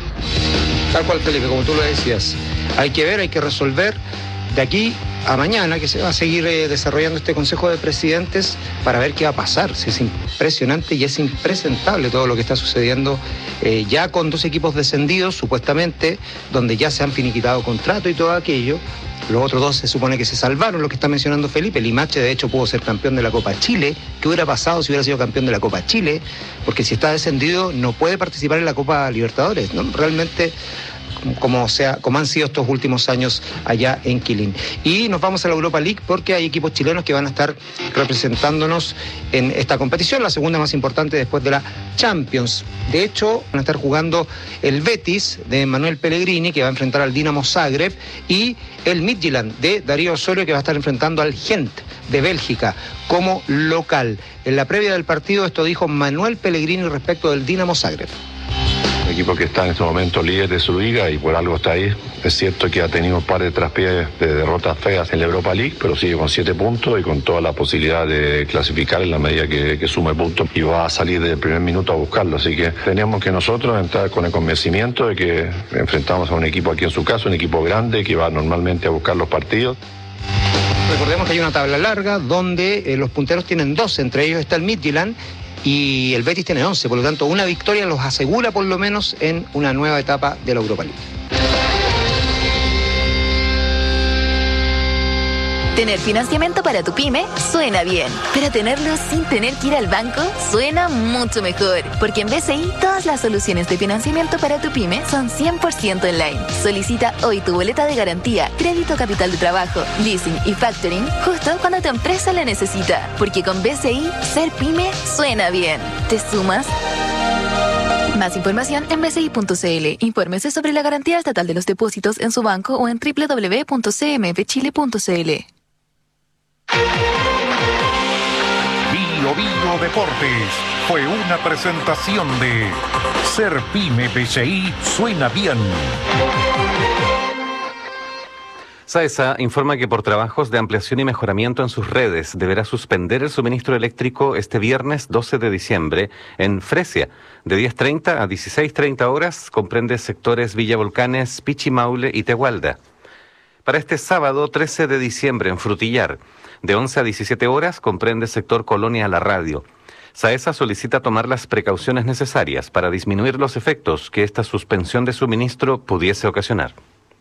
Tal cual, Felipe, como tú lo decías, hay que ver, hay que resolver de aquí a mañana, que se va a seguir desarrollando este Consejo de Presidentes para ver qué va a pasar. Si es impresionante y es impresentable todo lo que está sucediendo ya con 2 equipos descendidos, supuestamente, donde ya se han finiquitado contrato y todo aquello. Los otros 2 se supone que se salvaron, lo que está mencionando Felipe. Limache, de hecho, pudo ser campeón de la Copa Chile. ¿Qué hubiera pasado si hubiera sido campeón de la Copa Chile? Porque si está descendido no puede participar en la Copa Libertadores, ¿no? Realmente, como han sido estos últimos años allá en Quilín. Y nos vamos a la Europa League porque hay equipos chilenos que van a estar representándonos en esta competición, la segunda más importante después de la Champions. De hecho, van a estar jugando el Betis de Manuel Pellegrini, que va a enfrentar al Dinamo Zagreb, y el Midtjylland de Darío Osorio, que va a estar enfrentando al Gent de Bélgica como local. En la previa del partido esto dijo Manuel Pellegrini respecto del Dinamo Zagreb. Un equipo que está en este momento líder de su liga y por algo está ahí. Es cierto que ha tenido un par de traspiés de derrotas feas en la Europa League, pero sigue con 7 puntos y con toda la posibilidad de clasificar en la medida que sume puntos, y va a salir desde el primer minuto a buscarlo. Así que tenemos que nosotros entrar con el convencimiento de que enfrentamos a un equipo aquí en su caso, un equipo grande que va normalmente a buscar los partidos. Recordemos que hay una tabla larga donde los punteros tienen 12, entre ellos está el Midtjylland, y el Betis tiene 11, por lo tanto una victoria los asegura por lo menos en una nueva etapa de la Europa League. Tener financiamiento para tu pyme suena bien, pero tenerlo sin tener que ir al banco suena mucho mejor, porque en BCI todas las soluciones de financiamiento para tu pyme son 100% online. Solicita hoy tu boleta de garantía, crédito capital de trabajo, leasing y factoring justo cuando tu empresa la necesita, porque con BCI ser pyme suena bien. ¿Te sumas? Más información en bci.cl. Infórmese sobre la garantía estatal de los depósitos en su banco o en www.cmfchile.cl. Bio Bio Deportes fue una presentación de Ser Pyme BCI suena bien. SAESA informa que por trabajos de ampliación y mejoramiento en sus redes deberá suspender el suministro eléctrico este viernes 12 de diciembre en Fresia. De 10:30 a 16:30 horas comprende sectores Villa Volcanes, Pichimaule y Tehualda. Para este sábado 13 de diciembre en Frutillar, de 11 a 17 horas comprende sector Colonia La Radio. SAESA solicita tomar las precauciones necesarias para disminuir los efectos que esta suspensión de suministro pudiese ocasionar.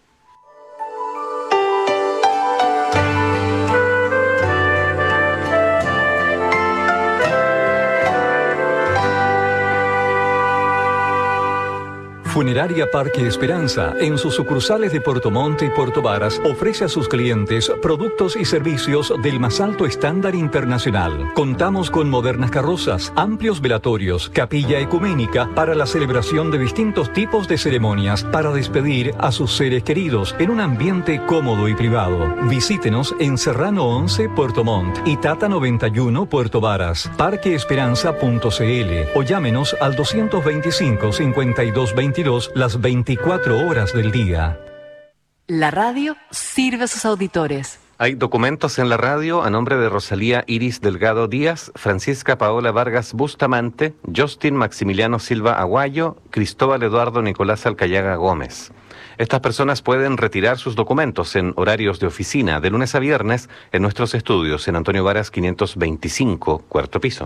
Funeraria Parque Esperanza, en sus sucursales de Puerto Montt y Puerto Varas, ofrece a sus clientes productos y servicios del más alto estándar internacional. Contamos con modernas carrozas, amplios velatorios, capilla ecuménica para la celebración de distintos tipos de ceremonias para despedir a sus seres queridos en un ambiente cómodo y privado. Visítenos en Serrano 11, Puerto Montt y Tata 91, Puerto Varas, parqueesperanza.cl o llámenos al 225-5222 las 24 horas del día. La radio sirve a sus auditores. Hay documentos en la radio a nombre de Rosalía Iris Delgado Díaz, Francisca Paola Vargas Bustamante, Justin Maximiliano Silva Aguayo, Cristóbal Eduardo Nicolás Alcayaga Gómez. Estas personas pueden retirar sus documentos en horarios de oficina de lunes a viernes en nuestros estudios en Antonio Varas 525, cuarto piso.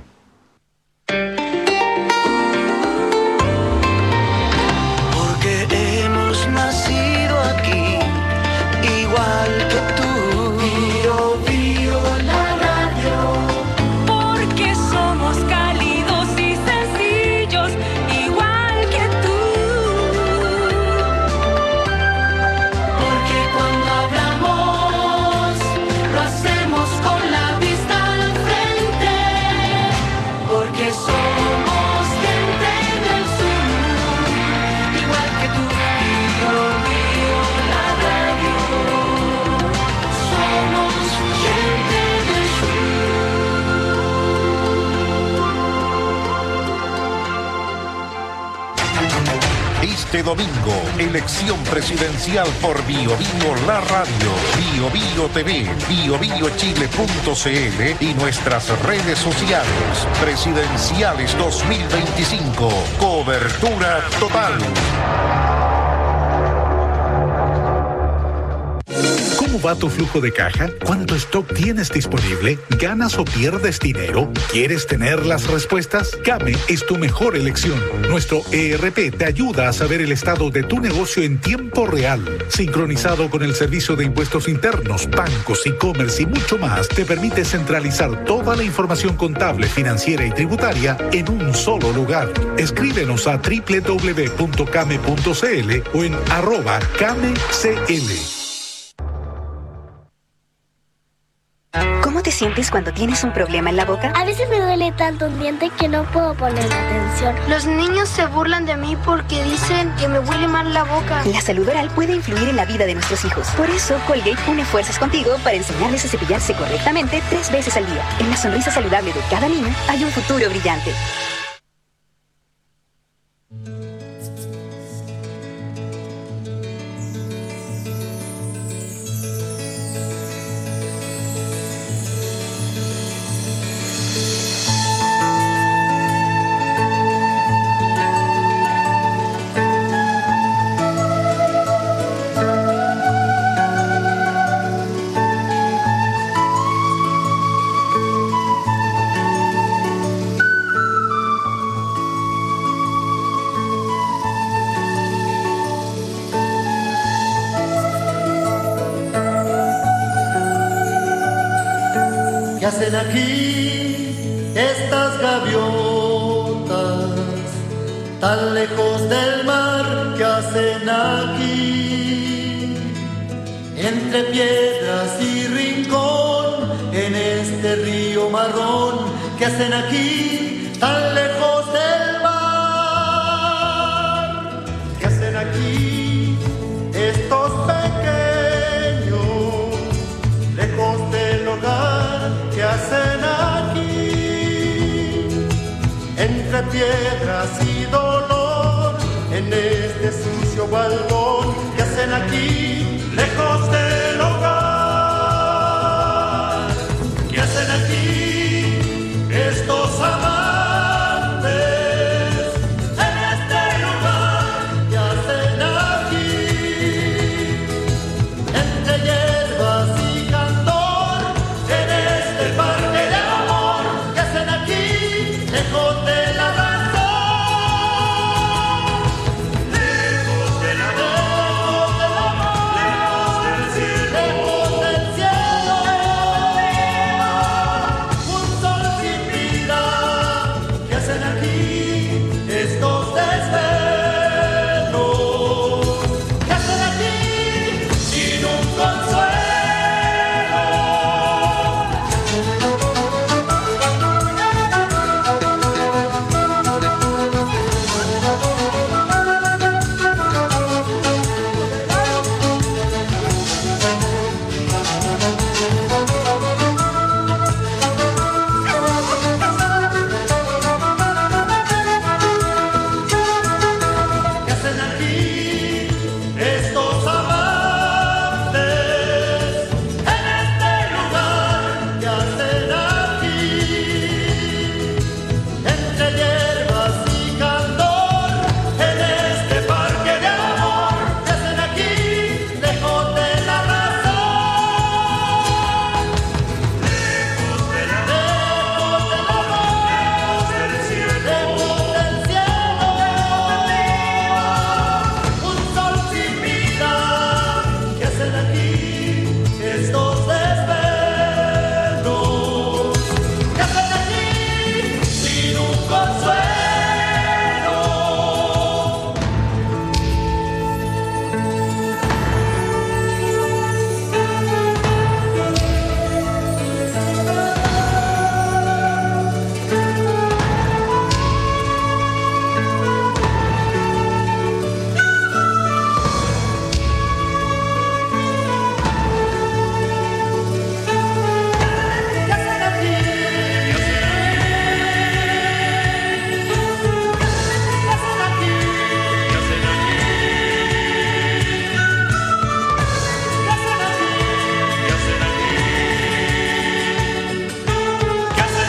Este domingo, elección presidencial por Bio Bio La Radio, Bio Bio TV, biobiochile.cl y nuestras redes sociales. Presidenciales 2025. Cobertura total. ¿Cómo va tu flujo de caja? ¿Cuánto stock tienes disponible? ¿Ganas o pierdes dinero? ¿Quieres tener las respuestas? Kame es tu mejor elección. Nuestro ERP te ayuda a saber el estado de tu negocio en tiempo real. Sincronizado con el servicio de impuestos internos, bancos, e-commerce y mucho más, te permite centralizar toda la información contable, financiera y tributaria en un solo lugar. Escríbenos a www.kame.cl o en @kamecl. ¿Cómo te sientes cuando tienes un problema en la boca? A veces me duele tanto un diente que no puedo poner atención. Los niños se burlan de mí porque dicen que me huele mal la boca. La salud oral puede influir en la vida de nuestros hijos. Por eso, Colgate une fuerzas contigo para enseñarles a cepillarse correctamente 3 veces al día. En la sonrisa saludable de cada niño hay un futuro brillante. ¿Qué hacen aquí estas gaviotas tan lejos del mar? ¿Qué hacen aquí entre piedras y rincón en este río marrón? ¿Qué hacen aquí tan lejos del mar? ¿Qué hacen aquí estos pequeños lejos del hogar? ¿Qué hacen aquí entre piedras y dolor en este sucio balcón? ¿Qué hacen aquí lejos del hogar? ¿Qué hacen aquí estos amantes en este lugar? ¿Qué hacen aquí entre hierbas y candor en este parque de amor? ¿Qué hacen aquí lejos de la razón? Lejos del amor, lejos del cielo, un sol sin vida. ¿Qué hacen aquí estos desvelos? ¿Qué hacen aquí sin un consuelo? ¿Qué hacen aquí estos amantes en este lugar? ¿Qué hacen aquí entre hierbas y candor en este parque de amor? ¿Qué hacen aquí lejos de la razón? Lejos del amor, lejos del cielo, un sol sin vida. ¿Qué hacen aquí estos desvelos? ¿Qué hacen aquí sin un consuelo? ¿Qué hacen aquí? ¿Qué hacen aquí? ¿Qué hacen aquí? ¿Qué hacen aquí? ¿Qué hacen aquí? ¿Qué hacen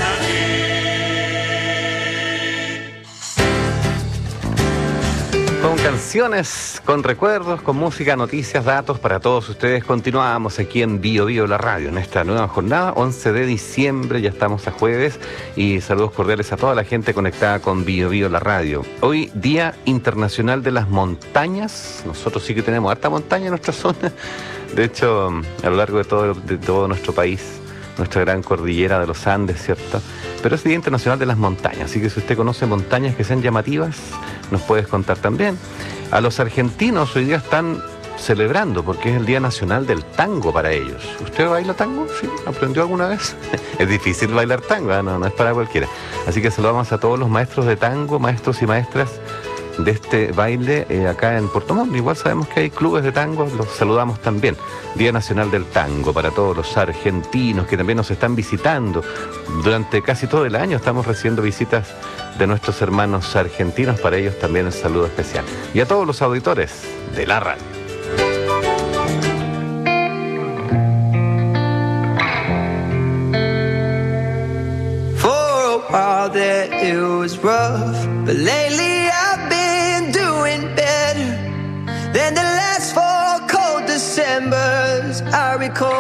aquí? Con canciones, con recuerdos, con música, noticias, datos para todos ustedes. Continuamos aquí en Bio Bio la radio en esta nueva jornada, 11 de diciembre, ya estamos a jueves, y saludos cordiales a toda la gente conectada con Bio Bio la radio. Hoy, Día Internacional de las Montañas. Nosotros sí que tenemos harta montaña en nuestra zona. De hecho, a lo largo de todo nuestro país, nuestra gran cordillera de los Andes, ¿cierto? Pero es Día Internacional de las Montañas, así que si usted conoce montañas que sean llamativas, nos puedes contar también. A los argentinos hoy día están celebrando porque es el Día Nacional del Tango para ellos. ¿Usted baila tango? ¿Sí? ¿Aprendió alguna vez? Es difícil bailar tango, ¿eh? No es para cualquiera. Así que saludamos a todos los maestros de tango, maestros y maestras de este baile acá en Puerto Montt. Igual sabemos que hay clubes de tango, los saludamos también. Día Nacional del Tango para todos los argentinos que también nos están visitando. Durante casi todo el año estamos recibiendo visitas de nuestros hermanos argentinos, para ellos también el saludo especial. Y a todos los auditores de la radio. For a while there it was rough, but lately I've been doing better than the last 4 cold Decembers I recall.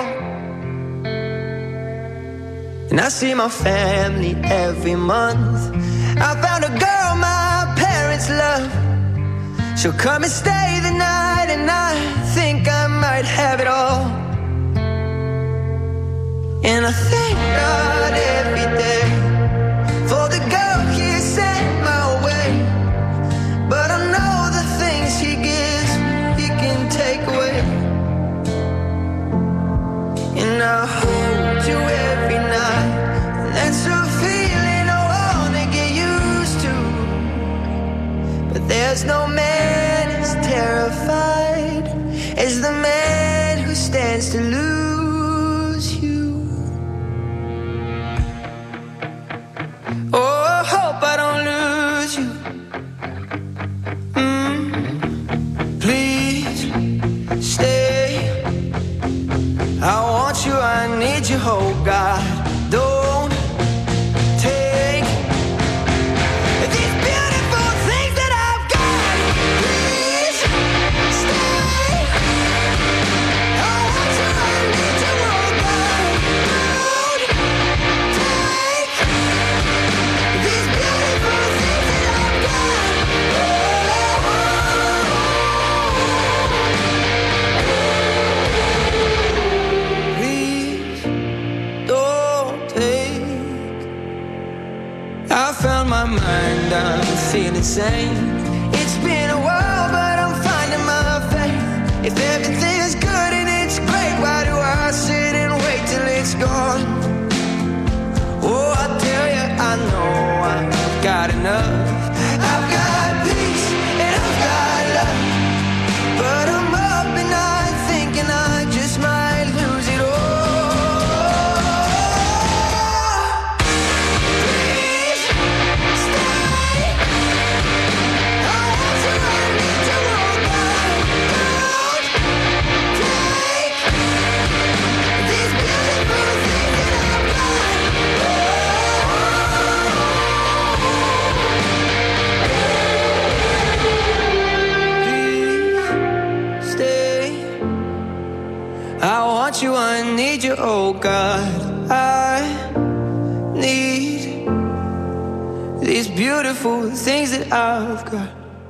And I see my family every month. I found a girl my parents love. She'll come and stay the night, and I think I might have it all. And I thank God every day for the girl He sent my way. But I know the things He gives, He can take away. And I hold you every night, and that's a feeling I wanna get used to. But there's no man as terrified as the man who stands to lose you. Oh, I hope I don't lose you. Please stay. I want you, I need you, oh God. Don't take these beautiful things that I've got. Please stay. I want you, I need you, oh God. Don't take these beautiful things that I've got. Please don't take. I found my mind, I'm feeling sane. It's been a while, but I'm finding my faith. If everything is good and it's great, why do I sit and wait till it's gone? Oh, I tell you, I know I've got enough. I've got peace and I've got love, but I'm up and I'm thinking I just might lose it all. Please stay. I want you, I need you, oh God. Don't take these beautiful things that I've got. Please stay. I want you, I need you, oh God. I need these beautiful things that I've got.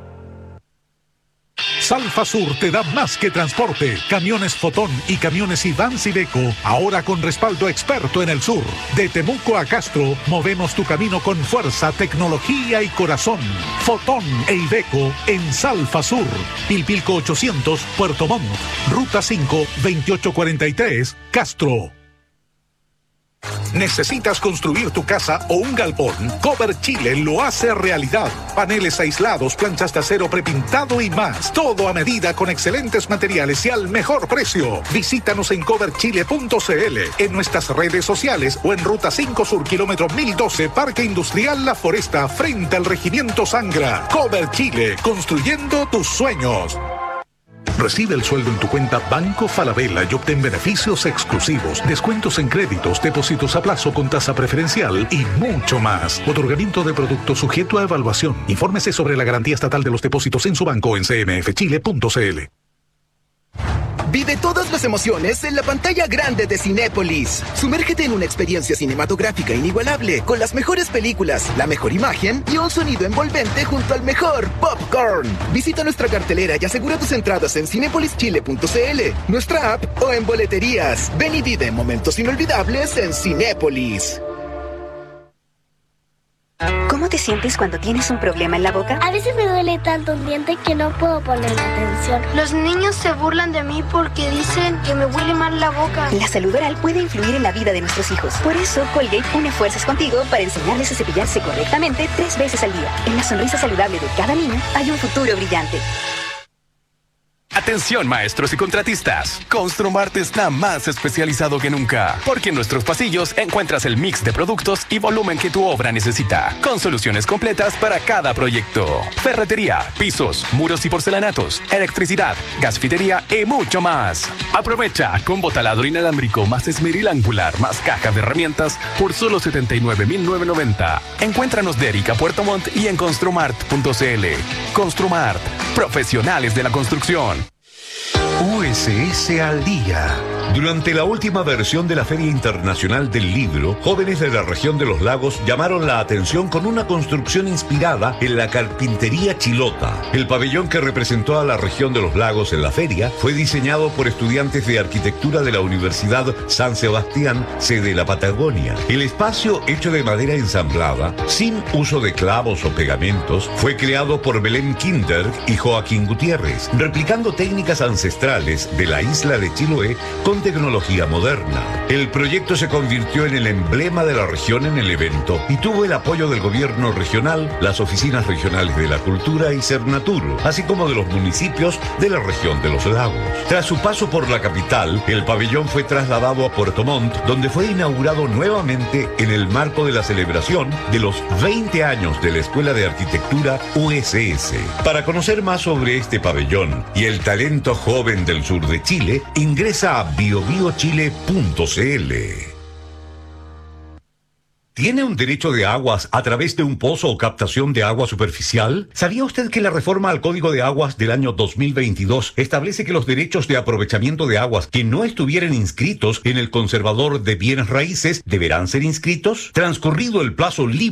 Salfa Sur te da más que transporte. Camiones Fotón y camiones Iván Iveco, ahora con respaldo experto en el sur. De Temuco a Castro, movemos tu camino con fuerza, tecnología y corazón. Fotón e Iveco en Salfa Sur. Pilpilco 800, Puerto Montt. Ruta 5, 2843, Castro. ¿Necesitas construir tu casa o un galpón? Cover Chile lo hace realidad. Paneles aislados, planchas de acero prepintado y más. Todo a medida con excelentes materiales y al mejor precio. Visítanos en coverchile.cl, en nuestras redes sociales o en Ruta 5 Sur, kilómetro 1012, Parque Industrial La Foresta, frente al Regimiento Sangra. Cover Chile, construyendo tus sueños. Recibe el sueldo en tu cuenta Banco Falabella y obtén beneficios exclusivos, descuentos en créditos, depósitos a plazo con tasa preferencial y mucho más. Otorgamiento de productos sujeto a evaluación. Infórmese sobre la garantía estatal de los depósitos en su banco en cmfchile.cl. Vive todas las emociones en la pantalla grande de Cinépolis. Sumérgete en una experiencia cinematográfica inigualable, con las mejores películas, la mejor imagen y un sonido envolvente junto al mejor popcorn. Visita nuestra cartelera y asegura tus entradas en cinepolischile.cl, nuestra app o en boleterías. Ven y vive momentos inolvidables en Cinépolis. ¿Cómo te sientes cuando tienes un problema en la boca? A veces me duele tanto un diente que no puedo ponerle atención. Los niños se burlan de mí porque dicen que me huele mal la boca. La salud oral puede influir en la vida de nuestros hijos. Por eso, Colgate une fuerzas contigo para enseñarles a cepillarse correctamente 3 veces al día. En la sonrisa saludable de cada niño hay un futuro brillante. Atención maestros y contratistas, Construmart está más especializado que nunca, porque en nuestros pasillos encuentras el mix de productos y volumen que tu obra necesita, con soluciones completas para cada proyecto. Ferretería, pisos, muros y porcelanatos, electricidad, gasfitería y mucho más. Aprovecha combo taladro inalámbrico más esmeril angular más caja de herramientas por solo $79,990. Encuéntranos de Erika, Puerto Montt y en construmart.cl. Construmart, profesionales de la construcción. USS al día. Durante la última versión de la Feria Internacional del Libro, jóvenes de la región de los lagos llamaron la atención con una construcción inspirada en la carpintería chilota. El pabellón que representó a la región de los lagos en la feria fue diseñado por estudiantes de arquitectura de la Universidad San Sebastián, sede de la Patagonia. El espacio, hecho de madera ensamblada, sin uso de clavos o pegamentos, fue creado por Belén Kinder y Joaquín Gutiérrez, replicando técnicas ancestrales de la isla de Chiloé con tecnología moderna. El proyecto se convirtió en el emblema de la región en el evento y tuvo el apoyo del gobierno regional, las oficinas regionales de la cultura y Cernaturo, así como de los municipios de la región de los lagos. Tras su paso por la capital, el pabellón fue trasladado a Puerto Montt, donde fue inaugurado nuevamente en el marco de la celebración de los 20 años de la Escuela de Arquitectura USS. Para conocer más sobre este pabellón y el talento joven del sur de Chile, ingresa a biobiochile.cl. ¿Tiene un derecho de aguas a través de un pozo o captación de agua superficial? ¿Sabía usted que la reforma al Código de Aguas del año 2022 establece que los derechos de aprovechamiento de aguas que no estuvieran inscritos en el conservador de bienes raíces deberán ser inscritos? Transcurrido el plazo límite